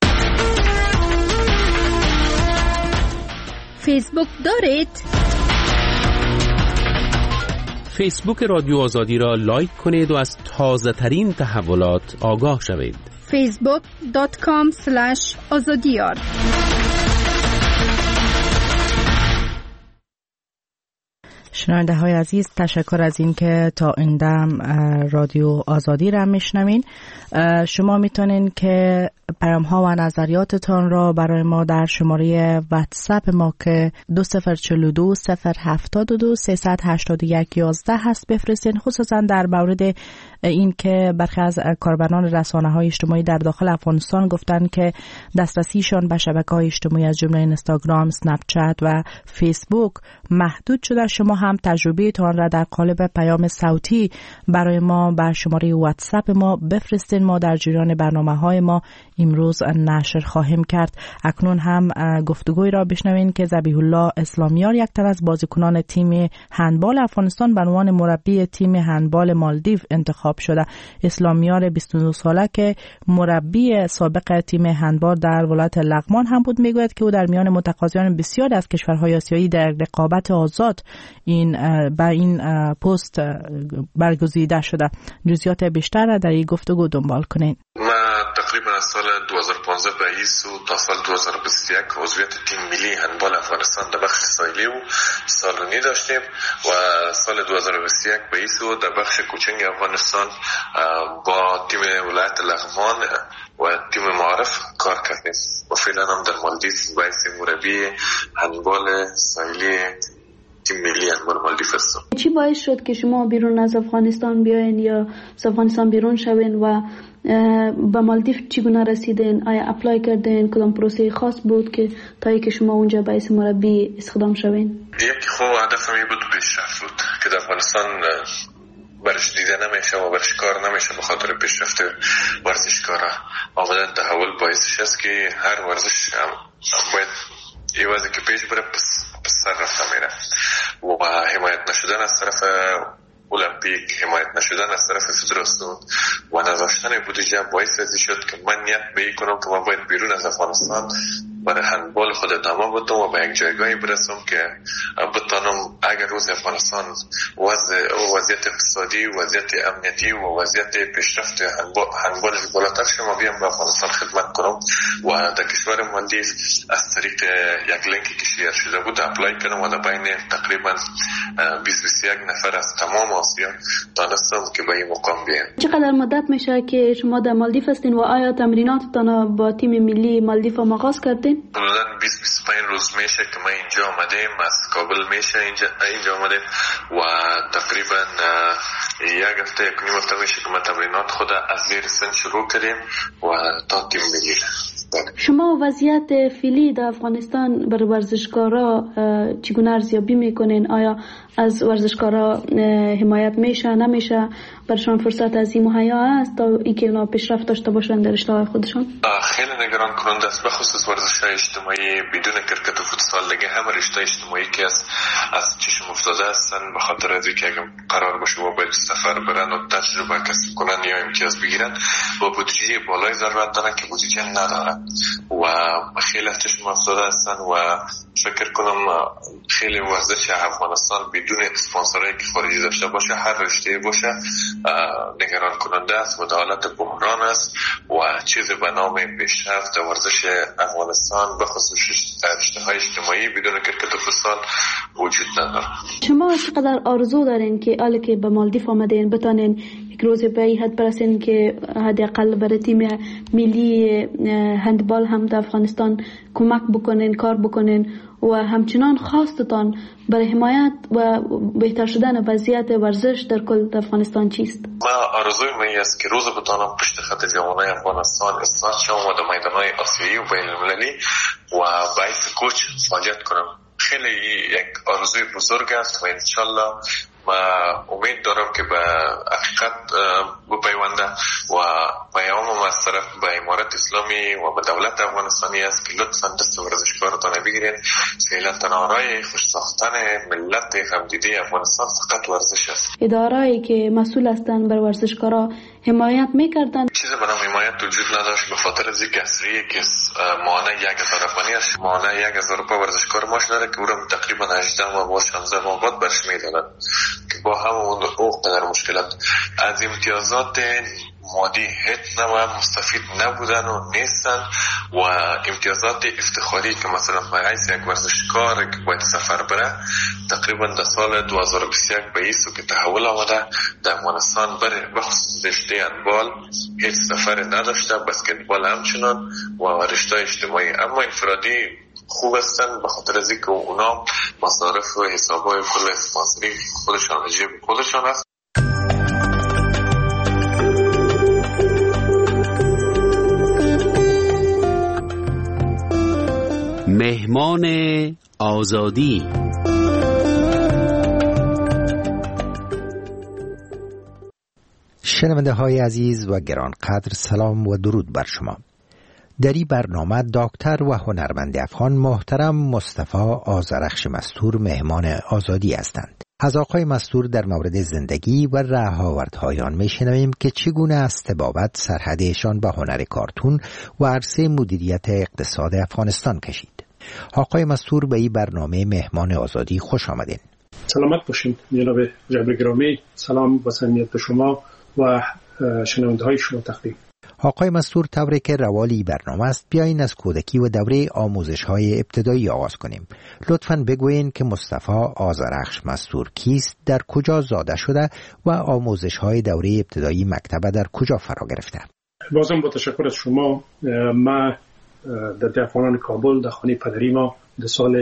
فیسبوک دارید؟ فیسبوک رادیو آزادی را لایک کنید و از تازه ترین تحولات آگاه شوید. facebook.com/azadiyar شنونده های عزیز، تشکر از این که تا این دم رادیو آزادی را میشنوین. شما میتونین که پیام ها و نظریاتتان را برای ما در شماره واتساپ ما که 2042 072 381 11 هست بفرستین، خصوصا در مورد این که برخی از کاربران رسانه های اجتماعی در داخل افغانستان گفتن که دسترسیشان به شبکه های اجتماعی از جمله اینستاگرام، اسنپ چت و فیسبوک محدود شده. شما هم تجربه تان را در قالب پیام صوتی برای ما بر شماره واتساپ ما بفرستین. ما در جریان برنامه‌های ما امروز نشر خواهیم کرد. اکنون هم گفتگوی را بشنوین که ذبیح الله اسلامیار، یک تن از بازیکنان تیم هندبال افغانستان، به عنوان مربی تیم هندبال مالدیو انتخاب شده. اسلامیار 22 ساله که مربی سابق تیم هندبال در ولایت لغمان هم بود، میگوید که او در میان متقاضیان بسیار از کشورهای آسیایی در رقابت آزاد با این پست برگزیده شده. جزئیات بیشتر را در این گفتگو دنبال کنین. تقریبا از سال 2015 به این سو تا سال 2021 عضویت تیم ملی هندبال افغانستان در بخش ساحلی و سالونی داشتیم و سال 2021 به این سو در بخش کوچنگ افغانستان با تیم ولایت لغمان و تیم معارف کار کردیم و فعلا هم در مالدیو باعث مربی هندبال ساحلی تیم ملی هندبال مالدیو هستم. چی باعث شد که شما بیرون از افغانستان بیاین یا از افغانستان بیرون شوین و به مالدیو چگونه رسیدین؟ آیا اپلای کردین؟ کدام پروسه خاص بود که تا اینکه شما اونجا باعث مربی استخدام شوین؟ یکی خو هدفم این بود پیشرفت بود که در افغانستان برش دیده نمیشه و برش کار نمیشه به خاطر پیشرفت ورزشکارا. آمدن تحول باعثش است که هر ورزش باید ایوازی که پیش بره پس سر رفته میره و حمایت نشدن از طرف المپیک، حمایت نشدن از طرف فدراسیون و نداشتن بودجه باعث شد که من نیت به این کنم که من باید بیرون از افغانستان برای هندبال خود ادامه بدم و به یک جایگاهی برسم که بتانم اگر روز افغانستان وضعیت اقتصادی، وضعیت امنیتی و وضعیت پیشرفت هندبال بالاتر شما بیام به افغانستان خدمت کنم و در کشور مالدیو از طریق یک لینکی که شیر شده بود اپلای کردم و در بین تقریبا 20-21 نفر از تمام آسیا دانستم که به این مقام بیام. چقدر مدت میشه که شما در مالدیو هستین و آیا تمریناتتان با تیم ملی مالدیو آغاز کردین؟ حدوداً 20-25 روز میشه که من اینجا آمدیم، از کابل میشه اینجا آمدیم و تقریبا یک هفته یک نیم هفته میشه که ما تمرینات خود از زیر سن شروع کردیم و تا تیم ملی. شما وضعیت فعلی در افغانستان برای ورزشکارا چگونه ارزیابی میکنین؟ آیا از ورزشکارا حمایت میشه نمیشه؟ برشان فرصت از این مهیا است تا اینکه اونا پیشرفت داشته باشن در رشته خودشان؟ خیلی نگران کننده است، به خصوص ورزش‌های اجتماعی بدون کرکت و فوتسال دیگه همه رشته اجتماعی که از چشم افتاده هستن به خاطر از اینکه اگه قرار باشه و باید سفر برن و تجربه کسب کنن یا امتیاز بگیرن با بودجه بالای ضرورت دارن که بودجه ندارن و خیلی از چشم افتاده هستن و فکر کنم خیلی ورزش افغانستان بدون اسپانسرایی که خارجی داشته باشه هر رشته باشه نگران کننده است و در حالت بحران است و چیزی به نام پیشرفت ورزش افغانستان به خصوص رشته‌های اجتماعی بدون کرکت و فوتسال وجود نداره. شما چقدر آرزو دارین که حالا که به مالدیو آمدین بتانین یک روز به این حد برسین که حداقل برای تیم ملی هندبال هم در افغانستان کمک بکنین، کار بکنین و همچنان خواستتان برای حمایت و بهتر شدن وضعیت ورزش در کل افغانستان چیست؟ ما آرزوی من است که روز بتانم پشت خط جوانای افغانستان استاد شوم و در میدانهای آسیایی و بین المللی و باعث کوچ فعالیت کنم. خیلی یک آرزوی بزرگ است و انشالله ما امید دارم که به حقیقت بپیونده و پیامم از طرف به امارت اسلامی و به دولت افغانستانی است که لطفاً دست ورزشکارتان بگیرید. فعلا تنها خوش ساختن ملت همدیده افغانستان فقط ورزش است. اداره‌ای که مسئول هستند بر ورزشکارا حمایت میکردن؟ چیزی به نام حمایت وجود نداشت به خاطر از اینکه اصریه که مانع 1000 افغانی است. مانع 1000 روپیه ورزشکار ماش داره که او را تقریبا 18 ماه و 16 ماه بعد برش میدادن که با همون اوقدر مشکلات از امتیازات مادی هیچ نوع مستفید نبودن و نیستن و امتیازات افتخاری که مثلا حیث یک ورزشکار که باید سفر بره تقریبا در سال 2021 به ایسو که تحول آمده در افغانستان بره بخصوص رشته هندبال هیچ سفر نداشته، بسکتبال همچنان و رشته اجتماعی. اما انفرادی خوب هستن به خاطر از اینکه اونا مصارف و حسابای کل اسپانسری خودشان جیب خودشان هست. مهمان آزادی. شنونده های عزیز و گرانقدر، سلام و درود بر شما. در این برنامه دکتر و هنرمند افغان محترم مصطفی آذرخش مستور مهمان آزادی هستند. از آقای مستور در مورد زندگی و رهاوردهای آن میشنویم که چگونه از طبابت سرحدشان به هنر کارتون و عرصه مدیریت اقتصاد افغانستان کشید. آقای مستور به این برنامه مهمان آزادی خوش آمدین. سلامت باشین جناب جبر گرامی. سلام و صمیمیت به شما و شنونده های شما تقدیم. آقای مستور، طوری که روالی برنامه است بیاین از کودکی و دوره آموزش های ابتدایی آغاز کنیم. لطفاً بگوین که مصطفی آذرخش مستور کیست، در کجا زاده شده و آموزش های دوره ابتدایی مکتب در کجا فرا گرفته؟ بازم با تشکر از شما. ما در دهقانان کابل در خانه پدری ما در سال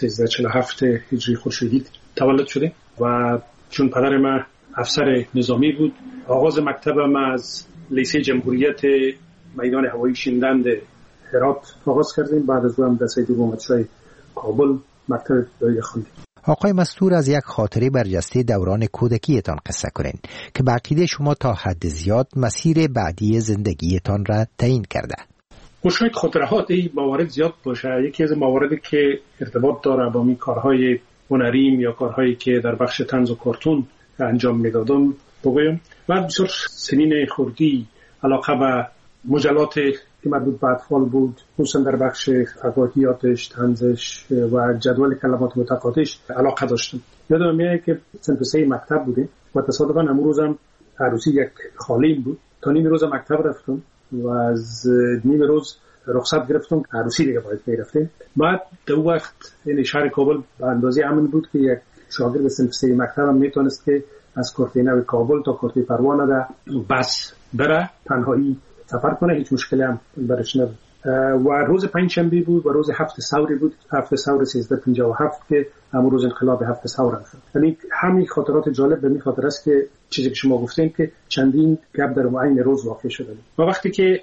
1347 هجری خورشیدی تولد شده و چون پدر ما افسر نظامی بود، آغاز مکتب ما از لیسه جمهوریت میدان هوایی شیندند هرات آغاز کردیم. بعد از اون در سید دومتشای کابل مکتب ابتدایی خواندیم. آقای مستور، از یک خاطره برجسته دوران کودکیتان قصه کنین که به عقیده شما تا حد زیاد مسیر بعدی زندگیتان را تعیین کرده. شاید خاطرات این موارد زیاد باشه. یکی از مواردی که ارتباط داره با می کارهای هنریم یا کارهایی که در بخش طنز و کارتون انجام میدادم بگویم. بعد بسیار سنین خردی علاقه به مجلات که مربوط به اطفال بود، خصوصا در بخش حکاییاتش، طنزش و جدول کلمات متقاطعش علاقه داشتم. یادم میاد که صنف 3 مکتب بودیم و تصادفاً امروزم عروسی یک خالیم بود. تا نیم روز مکتب رفتم و از نیم روز رخصت گرفتم، عروسی دیگه باید میرفتیم. بعد در وقت این شهر کابل به اندازه امن بود که یک شاگرد صنف 3 مکتب هم میتونست که از کورتینه کابل تا کورتی پروانه ده بس بره تنهایی سفر کنه، هیچ مشکلی هم برش نبود. و روز پنجشنبه بود و روز هفت ثوری بود، هفت ثور 1357 که همون روز انقلاب هفت ثور هم شد. یعنی همین خاطرات جالب به می خاطر است که چیزی که شما گفتین که چندین گپ در معین روز واقع شده. و وقتی که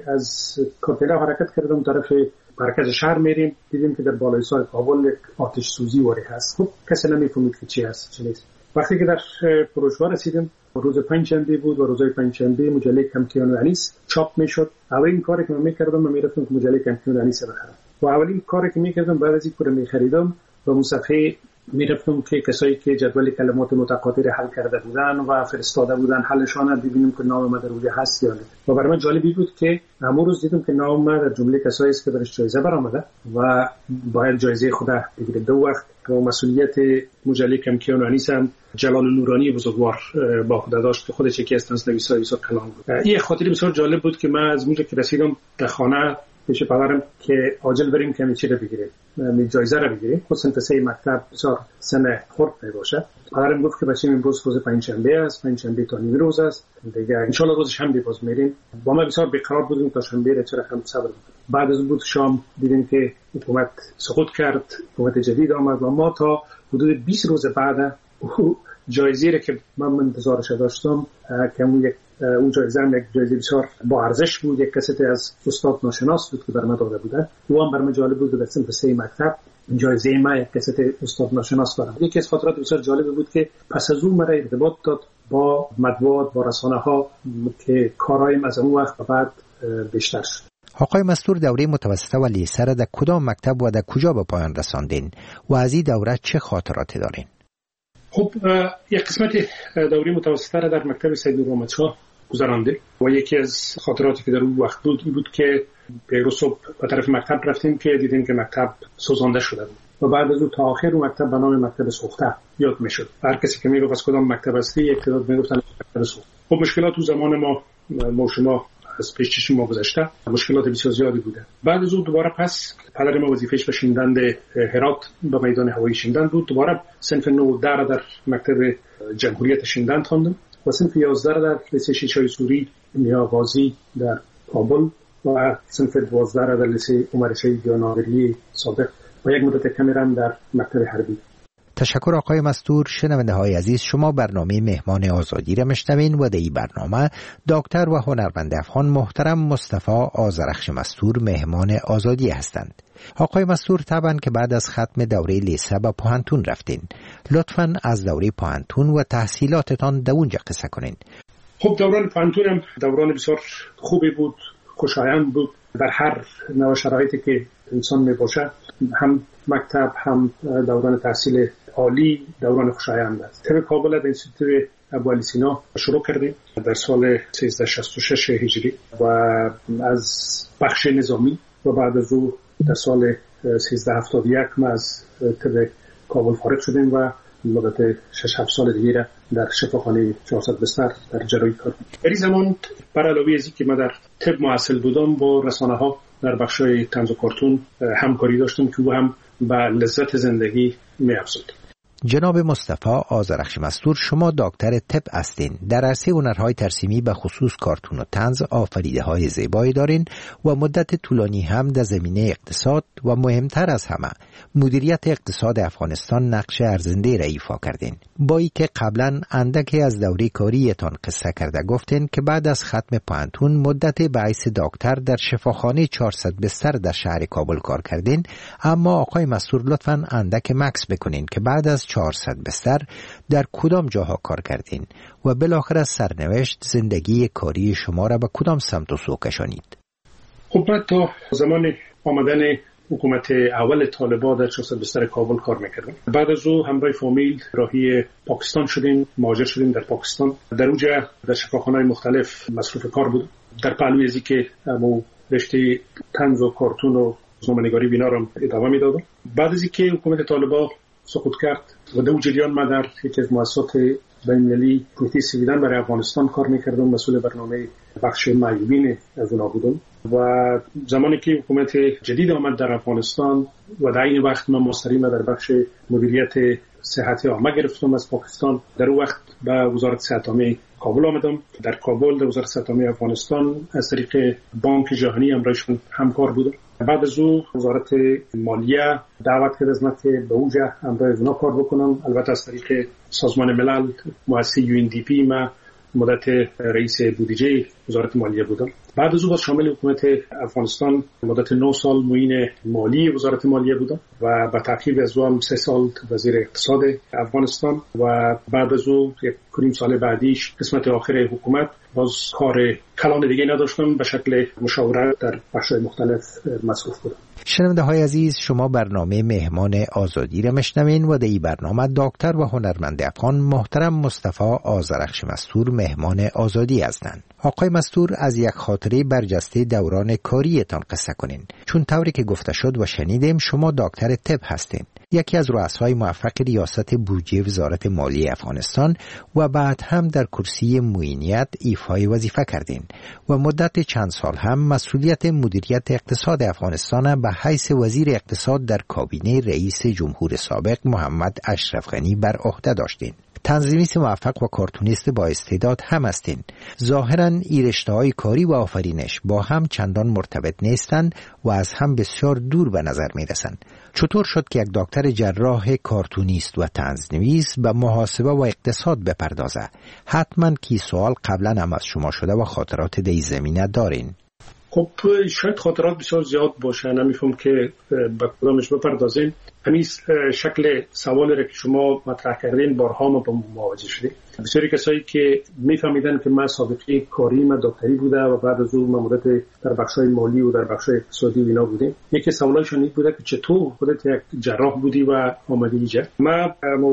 از کورتینه حرکت کردم طرف مرکز شهر میریم، دیدیم که در بالای سر کابل آتش سوزی واری هست. خب کسی نمیفهمید که چی هست چی نیست. وقتی که در فروشگاه رسیدیم، روز پنجشنبه بود و روزهای پنجشنبه مجله کمکیان و انیس چاپ میشد. اولین کاری که من میکردم من میرفتم که مجله کمکیان و انیس بخرم و اولین کاری که میکردم بعد از اینکه رو میخریدم و اون صفحه میرفتم که کسایی که جدول کلمات متقاطع را حل کرده بودن و فرستاده بودن حلشان ببینیم که نام ما در روی هست یا نه. و برای من جالبی بود که همون روز دیدم که نام ما در جمله کسایی است که برش جایزه برآمده و باید جایزه خود بگیره. دو وقت که مسئولیت مجله کمکیان و انیس هم جلال نورانی بزرگوار با خود داشت که خودش یکی از نویسای بسیار کلان بود. این خاطره بسیار جالب بود که من از اونجا که رسیدم در خانه پیش پدرم که عاجل بریم که چی رو بگیریم، جایزه رو بگیریم. خود صنف 3 مکتب بسیار سن خرد میباشه. پدرم گفت که بچه‌م امروز روز پنجشنبه است، پنجشنبه تا نیم روز است دیگه، ان شاء الله روز شنبه باز میریم. با ما بسیار بیقرار بودیم تا شنبه را چرا هم صبر بود. بعد از بود شام دیدیم که حکومت سقوط کرد، حکومت جدید آمد و ما تا حدود 20 روز بعد جایزه را که من انتظارش داشتم که اون جایزه هم یک جایزه بسیار با ارزش بود، یک کست از استاد ناشناس بود که برام داده بوده. او هم برام جالب بود که در صنف 3 مکتب جایزه ما یک کست استاد ناشناس برام. یکی از خاطرات بسیار جالب بود که پس از اون مرا ارتباط داد با مطبوعات، با رسانه ها که کارایم از اون وقت بعد بیشتر شد. آقای مستور، دوره متوسطه و لیسه را در کدام مکتب و در کجا به پایان رساندین و از این دوره چه خاطراتی دارین؟ خب یک قسمت دوره متوسطه را در مکتب سید نورآمدشاه گذرانده و یکی از خاطراتی که در اون وقت بود این بود که پیرو صبح به طرف مکتب رفتیم که دیدیم که مکتب سوزانده شده بود و بعد از اون تا آخر اون مکتب به نام مکتب سوخته یاد میشد. هر کسی که میگفت از کدام مکتب هستی یک تعداد میگفتن مکتب سوخته. خب مشکلات تو زمان ما شما از پیش چشم ما گذشته، مشکلات بسیار زیادی بوده. بعد از اون دوباره پس پدر ما وظیفهش به شیندند هرات به میدان هوایی شیندند بود. دوباره صنف 9 در مکتب جمهوریت شیندند خواندم و صنف 11 در لیسه شیشای سوری میا غازی در کابل و صنف 12 در لیسه عمر سید یا نادری صادق و یک مدت کمی در مکتب حربی. تشکر آقای مستور. شنونده های عزیز، شما برنامه مهمان آزادی را میشنوین و در این برنامه دکتر و هنرمند افغان محترم مصطفی آذرخش مستور مهمان آزادی هستند. آقای مستور طبعا که بعد از ختم دوره لیسه به پوهنتون رفتین، لطفاً از دوره پوهنتون و تحصیلاتتان در اونجا قصه کنین. خب دوران پوهنتونم دوران بسیار خوبی بود، خوشایند بود. در هر نوع شرایطی که انسان می باشه، هم مکتب هم دوران تحصیل عالی دوران خوشایند است. طب کابل در انستیتوت ابوعلی سینا شروع کردیم در سال 1366 هجری و از بخش نظامی و بعد از او در سال 1371 ما از طب کابل فارغ شدیم و مدت 6-7 سال دیگه در شفاخانه 400 بستر در جراحی کار کردم. در این زمان بر علاوه از اینکه من در طب محصل بودم، با رسانه ها در بخشای طنز و کارتون همکاری داشتم که او هم به لذت زندگی می‌افزود. جناب مصطفی آذرخش مستور، شما دکتر طب هستین. در عرصه هنرهای ترسیمی به خصوص کارتون و طنز آفریده‌های زیبایی دارین و مدت طولانی هم در زمینه اقتصاد و مهمتر از همه مدیریت اقتصاد افغانستان نقش ارزنده را ایفا کردین. با اینکه قبلا اندکی از دوره کاریتان قصه کرده گفتین که بعد از ختم پوهنتون مدت به حیث دکتر در شفاخانه 400 بستر در شهر کابل کار کردین، اما آقای مستور لطفاً اندک مکس بکنین که بعد از 400 بستر در کدام جاها کار کردین و بالاخره سرنوشت زندگی کاری شما را به کدام سمت و سو کشانید؟ خب من تا زمان آمدن حکومت اول طالبان در 400 بستر کابل کار میکردم. بعد از او همراه فامیل راهی پاکستان شدیم، مهاجر شدیم در پاکستان. در اونجا در شفاخانه‌های مختلف مصروف کار بودم. در پهلوی ازی که همون رشته طنز و کارتون و روزنامه‌نگاری بینا را ادامه میدادم. بعد از اینکه حکومت طالبان سقوط کرد و در جریان من در یکی از مؤسسات بین‌المللی پروتئین سویدن برای افغانستان کار میکردم، مسئول برنامه بخش معیوبین از اونا بودم. و زمانی که حکومت جدید آمد در افغانستان و در این وقت من مستقیم در بخش مدیریت صحت عامه گرفتم از پاکستان، در اون وقت به وزارت صحت عامه کابل آمدم. در کابل در وزارت صحت عامه افغانستان از طریق بانک جهانی همراهشون همکار بودم. بعد از او وزارت مالیه دعوت کرد از من که به اونجا همراه اونا کار بکنم. البته از طریق سازمان ملل مؤسسه UNDP ما مدت رئیس بودجه وزارت مالیه بودم. بعد از او با شامل حکومت افغانستان مدت 9 سال معین مالی وزارت مالیه بودم و با تعقیب از او هم 3 سال وزیر اقتصاد افغانستان و بعد از او 1 سال بعدیش قسمت آخر حکومت باز کار کلان دیگه نداشتم، به شکل مشاورت در بخش‌های مختلف مصروف بودم. شنونده های عزیز، شما برنامه مهمان آزادی را میشنوین و در این برنامه دکتر و هنرمند افغان محترم مصطفی آذرخش مستور مهمان آزادی هستند. آقای مستور، از یک خاطره برجسته دوران کاریتان قصه کنین، چون طوری که گفته شد و شنیدیم شما دکتر طب هستین، یکی از رؤسای موفق ریاست بودجه وزارت مالیه افغانستان و بعد هم در کرسی معینیت ایفای وظیفه کردین و مدت چند سال هم مسئولیت مدیریت اقتصاد افغانستان به حیث وزیر اقتصاد در کابینه رئیس جمهور سابق محمد اشرف غنی بر عهده داشتین. تنظیمیست موفق و کارتونیست با استعداد هم هستین. ظاهراً این رشته‌های کاری و آفرینش با هم چندان مرتبط نیستند و از هم بسیار دور به نظر می‌رسند. چطور شد که یک دکتر جراح کارتونیست و طنزنویس به محاسبه و اقتصاد بپردازه؟ حتماً کی سوال قبلا هم از شما شده و خاطرات در این زمینه دارین. خب شاید خاطرات بسیار زیاد باشه، نمی‌فهم که به کدامش بپردازیم. همین شکل سوالی را که شما مطرح کردین بارها ما با مواجه شدیم. بسیاری کسایی که میفهمیدن که من سابقه کاری من دکتری بوده و بعد از اون مدت در بخش‌های مالی و در بخش‌های اقتصادی اینا بودیم، یکی سوالایشون این بوده که چطور خودت یک جراح بودی و آمدی اینجا. من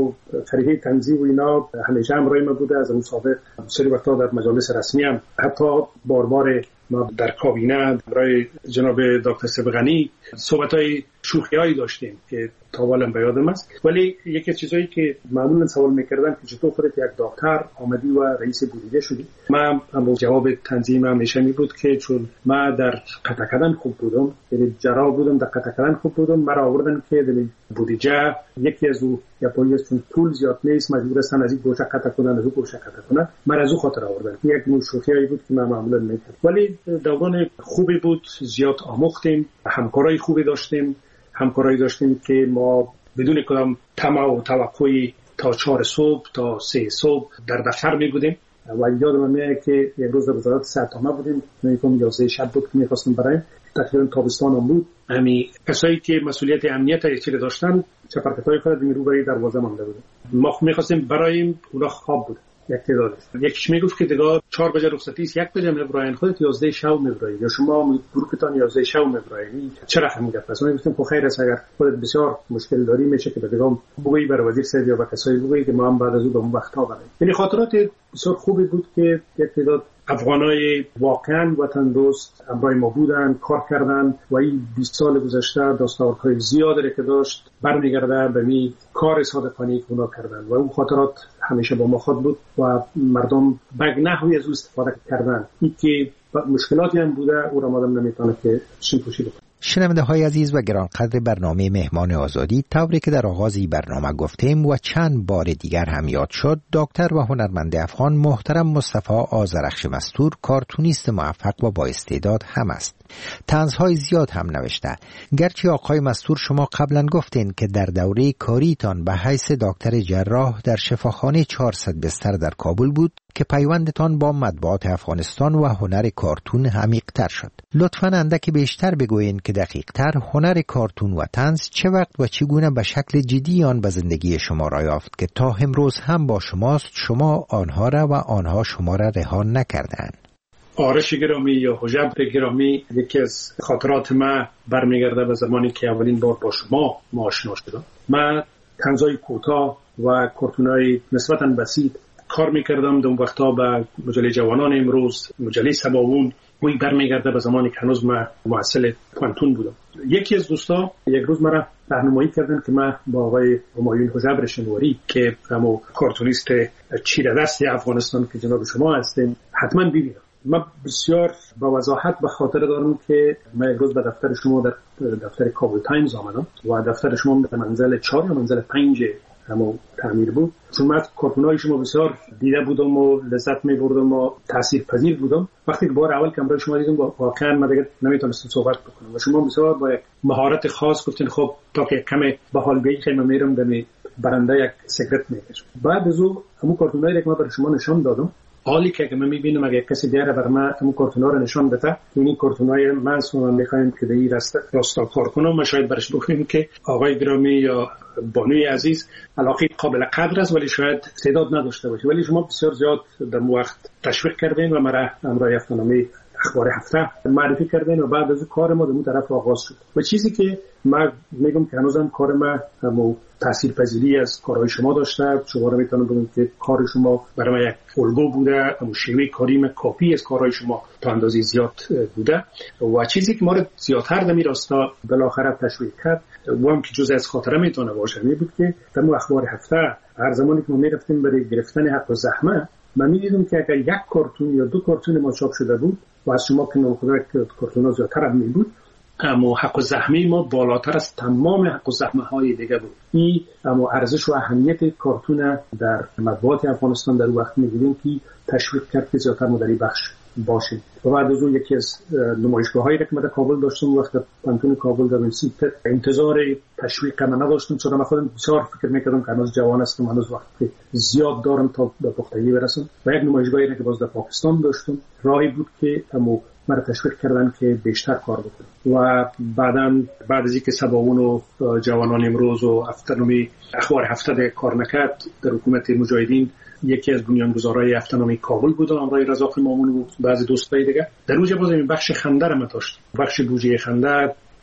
طریق تنظیم و اینا همیشه همراه من بوده از اون سابق. بسیاری وقتا در مجالس رسمی هم حتی بار ما در کابینه برای جناب دکتر سبغانی صحبت‌های شوخی‌هایی داشتیم که تاوالم به یادم است. ولی یکی از چیزایی که معمولا سوال میکردن که چطور خودت یک دکتر آمدی و رئیس بودجه شدی، من هم جواب تنظیم همیشه می بود که چون من در قطع کردن خوب بودم، یعنی جراح بودم، در قطع کردن خوب بودم، مرا آوردن که در بودجه یکی از او یا پلیس چون پول زیاد نیست مجبور هستن از این گوشه قطع کنن از اون گوشه قطع کنن، من از اون خاطر آوردن. یک نوع شوخی بود که من معمولا میکردم، ولی دوران خوبی بود، زیاد آموختیم، همکارای خوبی داشتیم که ما بدون کدام طمع و توقعی تا 4 صبح تا 3 صبح در دفتر می بودیم و یادم میاد که یک روز در وزارت صحت بودیم، میگم 11 شب بود که می‌خواستیم برایم، تقریبا تابستان هم بود. همین کسایی که مسئولیت امنیت ایچری داشتن چپرکتای خود رو برای دروازه مانده بودیم. ما می‌خواستیم برایم، اونا خواب بود. یک تعدادش یکیش میگفت که دیگه 4 بجه رخصتی است، 1 بجه میبراین، خودت 11 شب میبراین یا شما گروهتان 11 شب میبراین، چرا همین گپ است؟ من گفتم خب خیر است، اگر خودت بسیار مشکل داری میشه که دیگه بگویی بر وزیر صاحب یا با کسایی بگویی که ما هم بعد از اون به اون وقت‌ها بریم. یعنی خاطرات بسیار خوبی بود که یک تعداد افغانای واقعا وطن دوست همراه ما بودن، کار کردن و این 20 سال گذشته دستاوردهای زیادی که داشت برمیگرده به می کار صادقانه که اونا کردن و اون خاطرات همیشه با ما خود بود و مردم به نحوی از او استفاده کردن. این که مشکلاتی هم بوده او را مادم نمیتونه که شنپوشی بکنه. شنونده های عزیز و گرانقدر برنامه مهمان آزادی، طوری که در آغازی برنامه گفتیم و چند بار دیگر هم یاد شد، دکتر و هنرمند افغان محترم مصطفی آذرخش مستور کارتونیست موفق و با استعداد هم است. طنزهای زیاد هم نوشته. گرچه آقای مستور شما قبلا گفتین که در دوره کاریتان به حیث دکتر جراح در شفاخانه 400 بستر در کابل بود که پیوندتان با مطبوعات افغانستان و هنر کارتون عمیق‌تر شد. لطفاً اندکی بیشتر بگویید که دقیق‌تر هنر کارتون و طنز چه وقت و چگونه به شکل جدی آن به زندگی شما را یافت که تا امروز هم با شماست، شما آنها را و آنها شما را رها نکردند. آرش گرامی یا حجب گرامی، یکی از خاطرات من برمیگرده به زمانی که اولین بار با شما آشنا شدم. من طنزهای کوتاه و کارتونای نسبتاً بسیط کار میکردم. در اون وقتا به مجله جوانان امروز، مجله سباوون، وی برمیگرده به زمانی که هنوز من محصل پانتون بودم. یکی از دوستا یک روز مرا راهنمایی کردن که من با آقای همایون حجب شنواری که همو کارتونیست چیره دست افغانستان که جناب شما هستین حتما ببینم. من بسیار با وضاحت به خاطر دارم که من یک روز به دفتر شما در دفتر کابل تایمز آمدم و دفتر شما در منزل 4 یا منزل 5 همو تعمیر بود. چون من کارتونای شما بسیار دیده بودم و لذت می‌بردم و تاثیرپذیر بودم. وقتی که بار اول کامرای شما دیدم واقعا من دیگه نمیتونستم صحبت بکنم و شما بسیار با مهارت خاص گفتین خب تا که کم به حال بیایی که من میرم دمی برنده یک سیگرت میکشم. بعد از اون همون کارتونایی که من برای شما نشان دادم، حالی که من میبینم اگه کسی بیاره بر من همون کارتونا رو نشان بده، این کارتونای من سوام میخوایم که در این راستا کار کنم، ما شاید برش بگویم که آقای گرامی یا بانوی عزیز علاقه قابل قدر است ولی شاید استعداد نداشته باشه، ولی شما بسیار زیاد در وقت تشویق کردین و مرا همراه افتنامه اخبار هفته معرفی کردین و بعد از کار ما در اون طرف آغاز شد. و چیزی که من میگم که هنوزم کار ما همو تاثیرپذیری از کارهای شما داشته. شما رو میتونم بگم که کار شما برای من یک الگو بوده، همون شیوه کاری من کاپی از کارهای شما تا اندازه زیاد بوده و چیزی که ما رو زیادتر در این راستا بالاخره تشویق کرد و هم که جزء از خاطره میتونه باشه می بود که در اخبار هفته هر زمانی که ما میرفتیم برای گرفتن حق و زحمه، من میدیدم که اگر یک کارتون یا 2 کارتون ما چاپ شده بود و از شما که نامخدا کارتون‌ها زیادتر هم می بود، اما حق و زحمه ما بالاتر از تمام حق و زحمه های دیگه بود. این اما ارزش و اهمیت کارتون در مطبوعات افغانستان در وقت می‌دیدیم که تشویق کرد که زیادتر ما در این بخش باشیم. و بعد از اون یکی از نمایشگاه‌هایی که من در کابل داشتم وقت پانتون کابل در سیت انتظار تشویق من نداشتم، چون من خودم بسیار فکر می‌کردم که هنوز جوان هستم، هنوز وقت زیاد دارم تا به پختگی برسم. و یک نمایشگاهی که باز در پاکستان داشتم، راهی بود که اما مرا تشویق کردن که بیشتر کار بکنم. و بعد از اینکه سباوون و جوانان امروز و افتنامی اخبار هفته در کار نکرد، در حکومت مجاهدین یکی از بنیانگذارای افتنامی کابل بود و همراه رضا مامون و بعضی دوستای دیگه. در اونجا باز این بخش خنده رو داشت، بخش بودجه خنده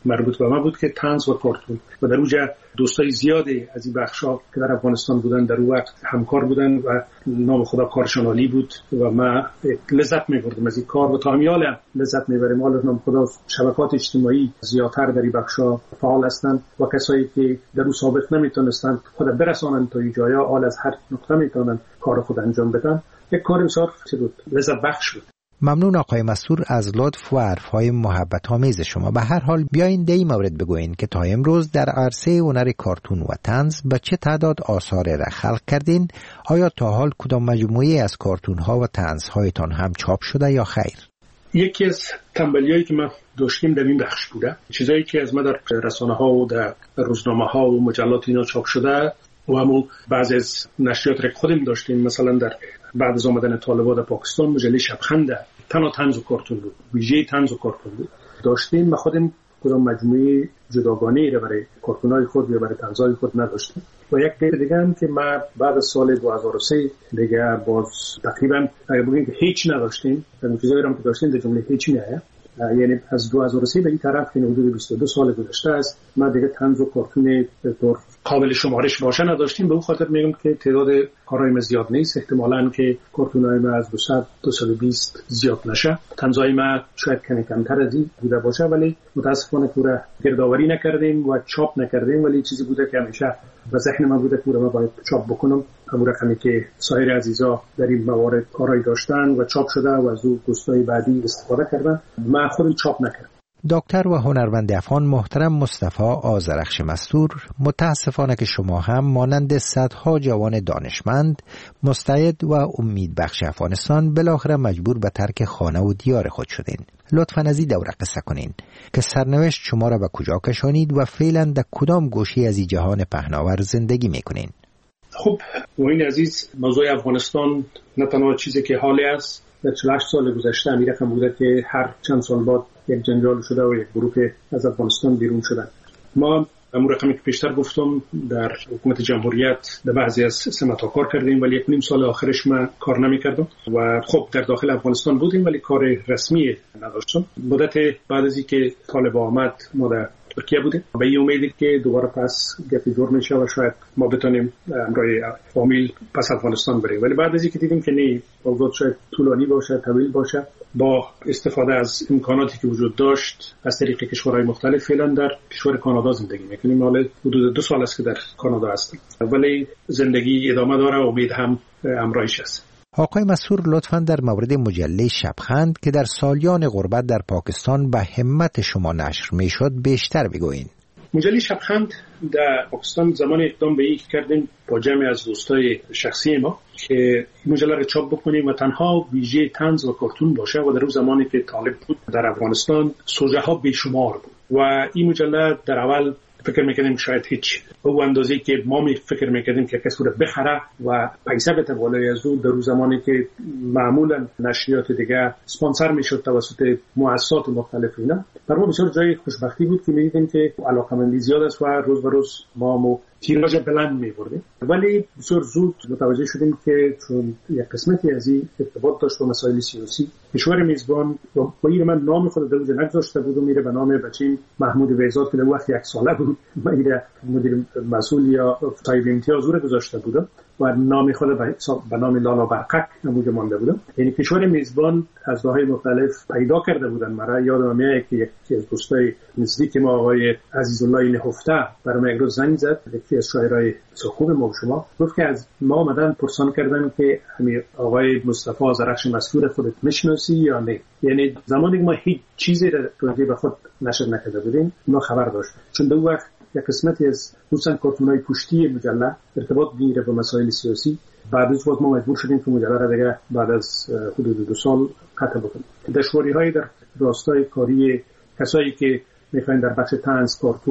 مربوط به ما بود که طنز و کارتون و در اونجا دوستای زیادی از این بخشا که در افغانستان بودن در اون وقت همکار بودن و نام خدا کارشان عالی بود و ما لذت می‌بردیم از این کار و تا همین لذت می‌بریم. حالا نام خدا شبکات اجتماعی زیادتر در این بخشا فعال هستند و کسایی که در اون سابق نمیتونستند خود برسانند تا این جایا حال از هر نقطه میتونن کار خود انجام بدن. یک کار بسیار لذت بخش بود. ممنون آقای مسطور از لطف و حرف‌های محبت آمیز شما. به هر حال بیاین در این مورد بگوین که تا امروز در عرصه هنر کارتون و طنز به چه تعداد آثار را خلق کردین؟ آیا تا حال کدام مجموعه از کارتون‌ها و طنزهایتان هم چاپ شده یا خیر؟ یکی از تنبلیایی که ما داشتیم در این بخش بوده، چیزایی که از ما در رسانه‌ها و در روزنامه‌ها و مجلات اینا چاپ شده و همون بعضی از نشریات را خودم داشتیم. مثلا در بعد از آمدن طالبان در پاکستان مجله شبخند تنها طنز و کارتون بود، ویژه طنز و کارتون بود داشتیم. ما خودم کدام مجموعه جداگانه را برای کارتون‌های خود یا برای طنزهای خود نداشتیم. و یک دیگه هم که ما بعد از سال 2003 دیگه باز تقریبا اگه بگیم که هیچ نداشتیم، در چیزایی هم که داشتیم در جمله هیچی نه. یعنی از 2003 به این طرف که حدود 22 سال گذشته است ما دیگه طنز و کارتون به طور قابل شمارش باشه نداشتیم. به اون خاطر میگم که تعداد کارهای ما زیاد نیست. احتمالاً که کارتون‌های ما از 200 تا 120 زیاد نشه. طنزهای ما شاید کمتر از این بوده باشه، ولی متاسفانه پورا گردآوری نکردیم و چاپ نکردیم. ولی چیزی بوده که همیشه به ذهن من بوده که ما باید چاپ بکنم. همون رقمی که سایر عزیزا در این موارد کارهای داشتن و چاپ شده و از اون دوستای بعدی استفاده کردن، من خودم چاپ نکردم. دکتر و هنرمند افغان محترم مصطفی آذرخش مستور، متاسفانه که شما هم مانند صدها جوان دانشمند، مستعد و امیدبخش افغانستان بالاخره مجبور به ترک خانه و دیار خود شدین. لطفاً از این دوره قصه کنین که سرنوشت شما را به کجا کشانید و فعلا در کدام گوشه از این جهان پهناور زندگی میکنین؟ خب این عزیز، موضوع افغانستان نه تنها چیزی که حالی است، در 48 سال گذشته امیر رقم بوده که هر چند سال بعد یک جنجال شده و یک گروه از افغانستان بیرون شدن. ما همون رقمی که پیشتر گفتم در حکومت جمهوریت در بعضی از سمت‌ها کار کردیم، ولی 1.5 سال آخرش من کار نمی‌کردم و خب در داخل افغانستان بودیم ولی کار رسمی نداشتم. مدت بعد از اینکه طالبان آمد ما در ترکیه بودیم به این امیدی که دوباره پس گپی جور میشه و شاید ما بتونیم همراه فامیل پس افغانستان بریم. ولی بعد از اینکه دیدیم که نه، اوضاع شاید طولانی باشه، طویل باشه، با استفاده از امکاناتی که وجود داشت از طریق کشورهای مختلف، فعلا در کشور کانادا زندگی میکنیم. حالا حدود 2 سال است که در کانادا هستم، ولی زندگی ادامه داره و امید هم همراهش است. آقای مسطور، لطفاً در مورد مجله شبخند که در سالیان غربت در پاکستان به همت شما نشر میشد بیشتر بگویید. مجله شبخند در پاکستان زمان اقدام به این کردیم با جمعی از دوستای شخصی ما که این مجله را چاپ بکنیم و تنها ویژه طنز و کارتون باشه و در اون زمانی که طالب بود در افغانستان سوژه ها بیشمار بود و این مجله در اول فکر میکردیم شاید هیچ به اندازه‌ای که ما فکر میکردیم که کسی رو بخره و پیسه بده بالای از اون، در زمانی که معمولا نشریات دیگه اسپانسر میشد توسط مؤسسات مختلف اینا، در ما بسیار جای خوشبختی بود که میدیدیم که علاقمندی زیاد است و روز به روز ما تیراژ بلند می‌بردیم. ولی بسیار زود متوجه شدیم که چون یک قسمتی از این ارتباط داشت با مسائل سیاسی، کشور میزبان با من نام خود در اونجا نگذاشته بود و میره به نام بچیم محمود ویزاد که در وقت 1 ساله بود میره مدیر مسئول یا صاحب امتیاز رو گذاشته بود و نام خود به نام لالا برقک نموده مانده بود. یعنی کشور میزبان از راه‌های مختلف پیدا کرده بودن. مرا یادم میاد که یکی از دوستای نزدیک ما آقای عزیزالله نهفته برام یک روز زنگ زد، یکی از شاعرای خوب ما و شما، گفت که از ما آمدن پرسان کردن که همین آقای مصطفی آذرخش مستور خودت میشناسی یا نه. یعنی زمانی که ما هیچ چیزی راجع به خود نشر نکرده بودیم ما خبر داشت، چون در وقت یک قسمتی از خصوصا کارتون‌های پشتی مجله ارتباط میگیره با مسائل سیاسی. بعد از وقت ما مجبور شدیم که مجله را دیگه بعد از حدود 2 سال قطع بکنیم. دشواری‌های در راستای کاری کسایی که میخواین در بخش طنز، کارتون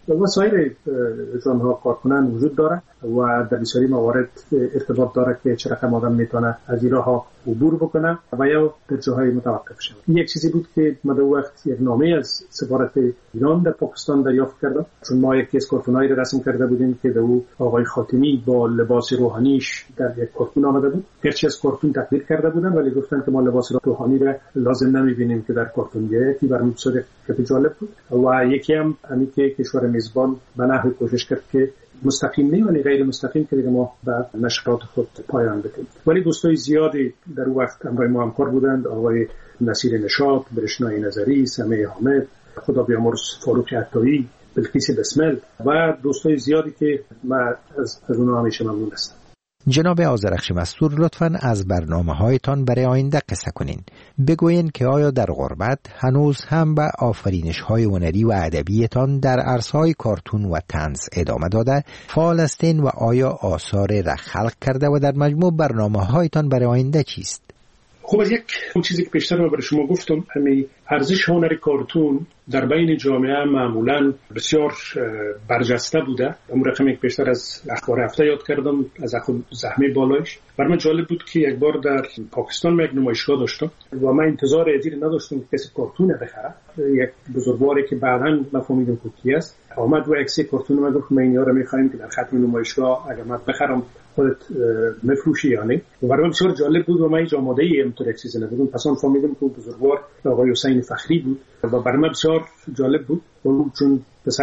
و سایر جانها کارکنان وجود داره و در بسیاری موارد ارتباط داره که چه رقم آدم میتونه از این راه عبور بکنه و یا در جاهای متوقف شود. یک چیزی بود که ما در وقت یک نامه از سفارت ایران در پاکستان دریافت کردم، چون ما یک کیس کارتونایی رسم کرده بودیم که در او آقای خاتمی با لباس روحانیش در یک کارتون آمده بود. گرچه از کارتون تقدیر کرده بودن ولی گفتن که ما لباس روحانی را لازم نمیبینیم که در کارتون بیاید. این برام بسیار جالب بود و یکی هم همین که کشور میزبان به نحوی کوشش کرد که مستقیم نه ولی غیر مستقیم که دیگه ما به نشرات خود پایان بدیم. ولی دوستای زیادی در وقت همراه ما همکار بودند، آقای نصیر نشاط، برشنای نظری، سمیع حامد، خدا بیامرز فاروق عطایی، بلقیس بسمل و دوستای زیادی که من از اونها همیشه ممنون هستم. جناب آذرخش مستور، لطفاً از برنامه‌هایتان برای آینده قصه کنین. بگوین که آیا در غربت هنوز هم به آفرینش‌های هنری و ادبیتان در عرصه‌های کارتون و طنز ادامه داده فعال هستین و آیا آثار را خلق کرده و در مجموع برنامه‌هایتان برای آینده چیست؟ خب از یک چیزی که پیشتر من برای شما گفتم، همین ارزش هنر کارتون در بین جامعه معمولاً بسیار برجسته بوده. اون رقمی که پیشتر از اخبار هفته یاد کردم از زحمه بالایش، برای من جالب بود که یک بار در پاکستان یک نمایشگاه داشتم و من انتظار ادیر نداشتم که کسی کارتون بخره. یک بزرگواری که بعداً مفهومیدم که کی است آمد و عکس کارتون من گفت ما اینا رو می‌خوایم که در ختم نمایشگاه اگه من بخرم خودت مفروشی یعنی. و برای من بسیار جالب بود و من هیچ آماده‌ای اینطور چیزی نبودم. پس آن فهمیدم که بزرگوار آقای حسین فخری بود و برای من بسیار جالب بود چون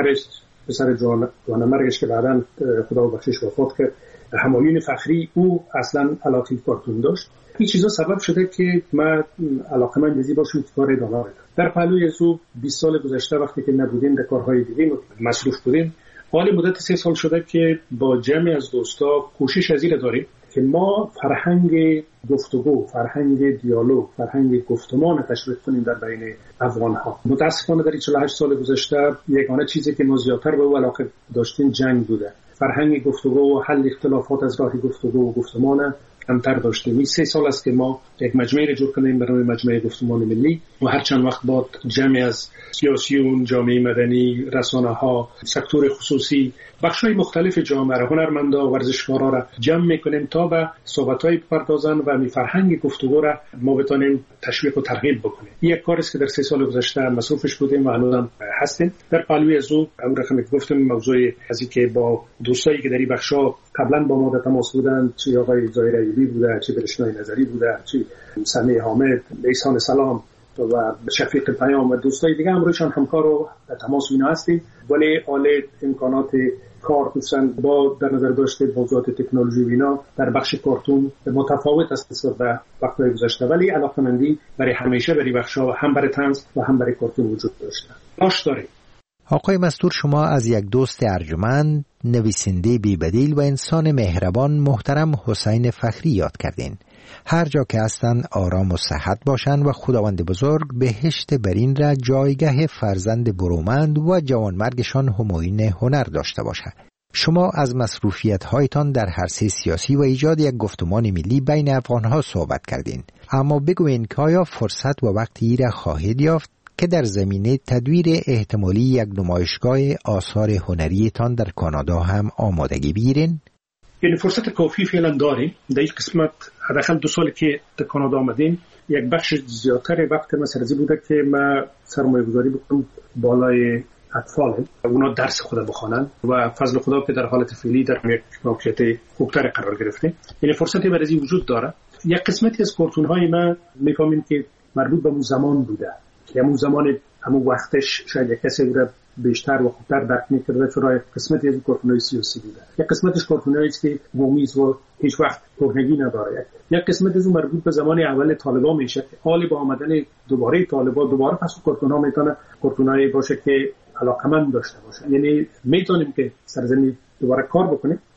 پسر جوانمرگش که بعداً خدا بخشش وفات کرد، همایون فخری، او اصلا علاقه کارتون داشت. این چیزا سبب شده که من علاقه‌مند باشم که کار ادامه بدم. در پهلوی از او 20 سال گذشته وقتی که نبودیم در کارهای دیگه مصروف بودیم، حال مدت 3 سال شده که با جمعی از دوستا کوشش از این داریم که ما فرهنگ گفتگو، فرهنگ دیالوگ، فرهنگ گفتمان تشویق کنیم در بین افغان‌ها. متأسفانه در 48 سال گذشته یگانه چیزی که ما زیادتر به او علاقه داشتیم جنگ بوده. فرهنگ گفتگو و حل اختلافات از راه گفتگو و گفتمان کمتر داشتیم. این 3 سال است که ما یک مجمعی را جور کنیم برای مجمع گفتمان ملی و هر چند وقت بعد جمعی از سیاسیون، جامعه مدنی، رسانه‌ها، سکتور خصوصی، بخش‌های مختلف جامعه را، هنرمندا و ورزشکارا را جمع می‌کنیم تا به صحبت‌های بپردازن و می فرهنگ گفتگو را ما بتونیم تشویق و ترغیب بکنیم. یک کاری است که در 3 سال گذشته مصروفش بودیم و هنوز هستیم. در پهلوی از او رقمی گفتم موضوع از اینکه با دوستایی که در این بخش‌ها قبلا با ما در تماس بودن، چه آقای ظاهر ایوبی بوده، چه برشنای نظری بوده، چه سمیع حامد، احسان سلام و شفیق پیام و دوستای دیگه امروزشان همکار و تماس اینا هستیم. ولی حال امکانات کار دوستان با در نظر داشته موضوعات تکنولوژی اینا در بخش کارتون متفاوت است نسبت به وقت‌های گذشته، ولی علاقه‌مندی برای همیشه برای بخش‌ها هم برای طنز و هم برای کارتون وجود داشته. باش داره. آقای مستور، شما از یک دوست ارجمند، نویسنده بی‌بدیل و انسان مهربان محترم حسین فخری یاد کردین. هر جا که هستند آرام و صحت باشند و خداوند بزرگ بهشت برین را جایگاه فرزند برومند و جوانمرگشان همایون هنر داشته باشد. شما از مصروفیت هایتان در عرصه سیاسی و ایجاد یک گفتمان ملی بین افغانها صحبت کردین، اما بگوین که آیا فرصت و وقتی را خواهید یافت که در زمینه تدویر احتمالی یک نمایشگاه آثار هنریتان در کانادا هم آمادگی بگیرین؟ یعنی فرصت کافی فعلا داریم. در این قسمت حداقل 2 سال که در کانادا آمدیم، یک بخش زیادتر وقت ما سرزی بوده که ما سرمایه گذاری بکنم بالای اطفال، اونا درس خود بخوانن و فضل خدا که در حالت فعلی در یک موقعیت خوبتر قرار گرفته. یعنی فرصتی برای وجود داره. یک قسمتی از کارتون های ما میفهمیم که مربوط به اون زمان بوده که همون زمان همون وقتش شاید یک کسی رو بیشتر و خوبتر درک می‌کرده، چرا قسمتی از کارتون‌های سیاسی بوده، یک قسمتش کارتونایی است که مومیز و هیچ وقت کهنگی نداره، یک قسمت از اون مربوط به زمان اول طالبان میشه که حالی با آمدن دوباره طالبان دوباره پس کارتون‌ها میتونه کارتونایی باشه که علاقمند داشته باشه. یعنی میتونیم که سرزمین دوباره کار بکنیم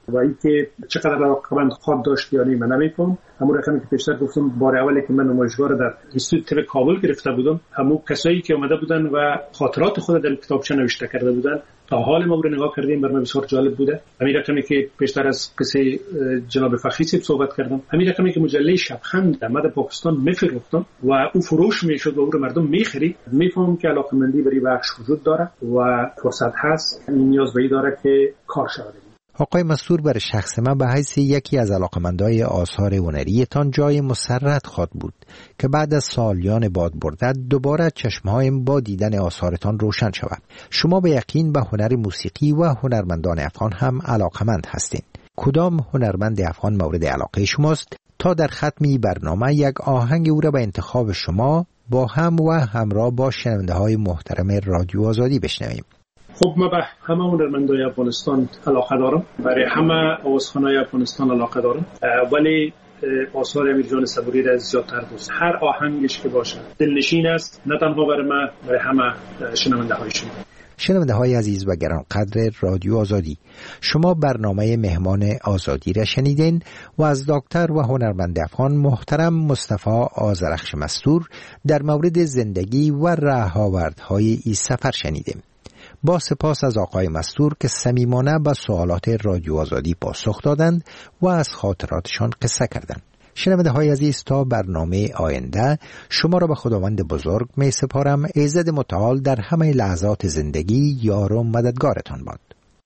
و اینکه چقدر علاقه‌مند خود داشت یا نه من نمی‌فهم. همون رقمی که پیشتر گفتم بار اولی که من نمایشگاه در اینستیتوت طب کابل گرفته بودم، همون کسایی که اومده بودن و خاطرات خود در کتابچه نوشته کرده بودن تا حال ما رو نگاه کردیم، برام بسیار جالب بوده. همین رقمی که پیشتر از قصه جناب فخری صاحب صحبت کردم، همین رقمی که مجله شبخند در پاکستان می‌فروختم و اون فروش میشد و اون رو مردم می‌خرید، می‌فهمم که علاقه‌مندی برای بخش وجود داره و فرصت هست. این نیاز به این داره که کار شود. آقای مستور، برای شخص من به حیث یکی از علاقمندای آثار هنریتان جای مسرت خواد بود که بعد از سالیان باد برده دوباره چشمهایم با دیدن آثارتان روشن شود. شما به یقین به هنر موسیقی و هنرمندان افغان هم علاقمند هستین. کدام هنرمند افغان مورد علاقه شماست تا در ختمی برنامه یک آهنگ او را به انتخاب شما با هم و همراه با شنونده های محترم رادیو آزادی بشنویم؟ خب من به همه هنرمندای افغانستان علاقه دارم، برای همه آوازخوانای افغانستان علاقه دارم، ولی آثار امیر جان صبوری را زیادتر دوست. هر آهنگش که باشه دلنشین است، نه تنها برای من، برای همه شنونده های شما. شنونده های عزیز و گرانقدر رادیو آزادی، شما برنامه مهمان آزادی را شنیدین و از دکتر و هنرمند افغان محترم مصطفی آذرخش مستور در مورد زندگی و راه‌آوردهای این سفر شنیدیم. با سپاس از آقای مستور که صمیمانه به سوالات رادیو آزادی پاسخ دادند و از خاطراتشان قصه کردند. شنونده های عزیز، تا برنامه آینده شما را به خداوند بزرگ می سپارم. ایزد متعال در همه لحظات زندگی یار و مددگارتان باد.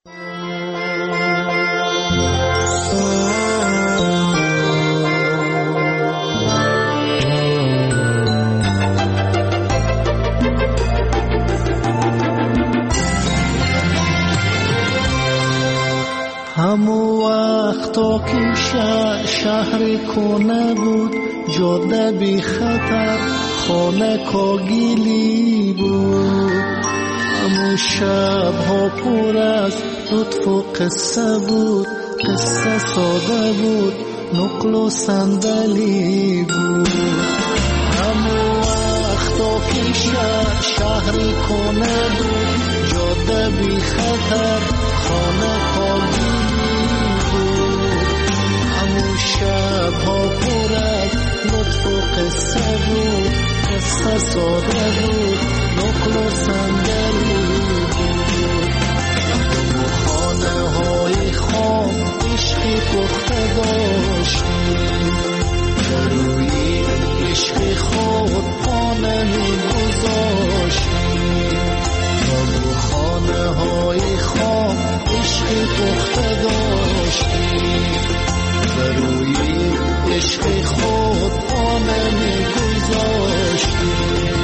همو وقتا که شهر کنه بود، جاده بی خطر، خانه کاگیلی بود. همو شبها پر از لطف و قصه بود، قصه ساده بود، نقل و صندلی بود. همو وقتا که شهر کنه بود، جاده بی خطر، خانه کاگیلی بود. همو شبها پر از لطف و قصه بود، قصه ساده بود، نقل و صندلی بود. و خانه های خام عشقی پخته داشتیم، در روی عشق خود پا نمی‌گذاشتیم. و خانه های خام عشقی پخته داشتیم، در روی عشق خود پا نمی‌گذاشتیم.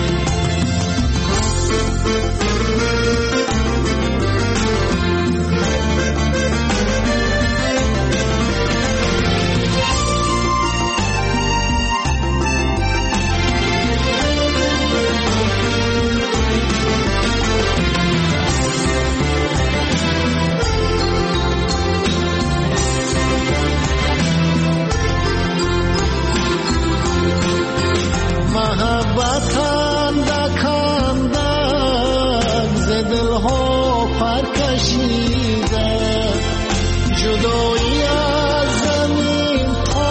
جدایی از زمین تا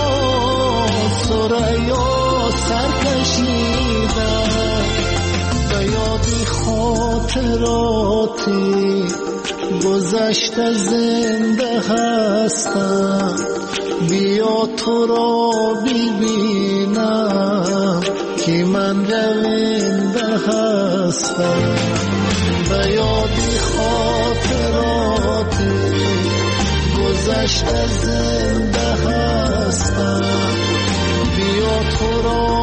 سریا سر کشیده، به یادی خاطراتی گذشته زنده هستم. بیا تو را ببینم که من رونده هستم. به یادی خاطراتی گذشته زنده هستم. بیا تو را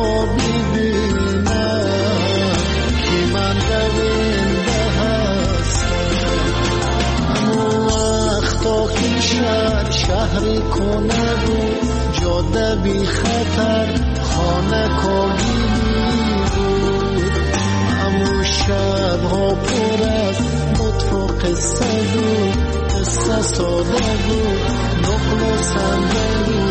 ببینم که من رونده هستم. همون وقتا که شهر کنه بود، جاده بی خطر، خانه کاگیلی بود. همون شبها پر از لطف و قصه بود، قصه ساده بود، نقل و صندلی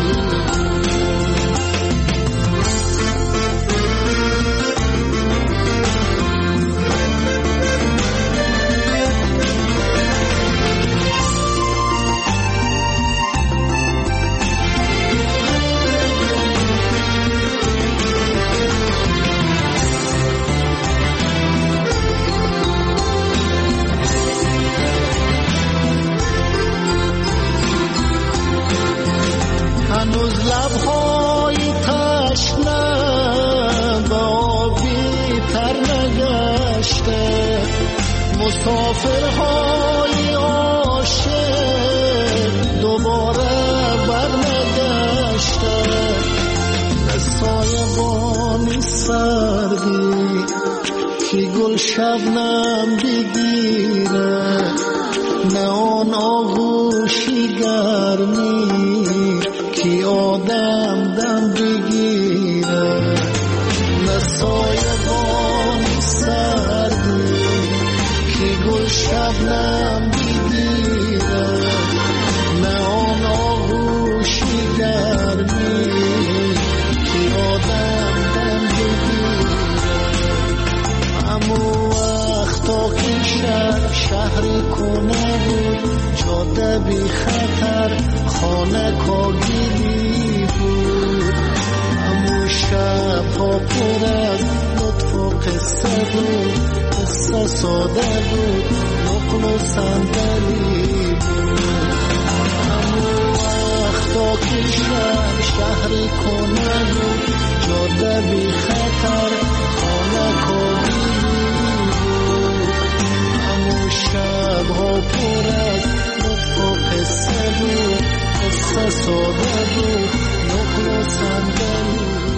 بانی سردی که گل شبنم بگیره، نه آن آغوشی گرمی که آدم دم بگیره، نه سایه بانی سردی که گل شبنم بگیره، نه آن آغوشی گرمی که آدم دم بگیره. امو وقتا که شهر کنه بود، جاده بی خطر خانه کاگیلی بود. امو شب ها پر از لطف و قصه بود، قصه ساده بود، نقل و صندلی بود. امو وقتا که شهر کنه بود، جاده بی خطر خانه کاگیلی بود. امو شب ها پر از لطف و قصه بود، قصه ساده بود، نقل و صندلی.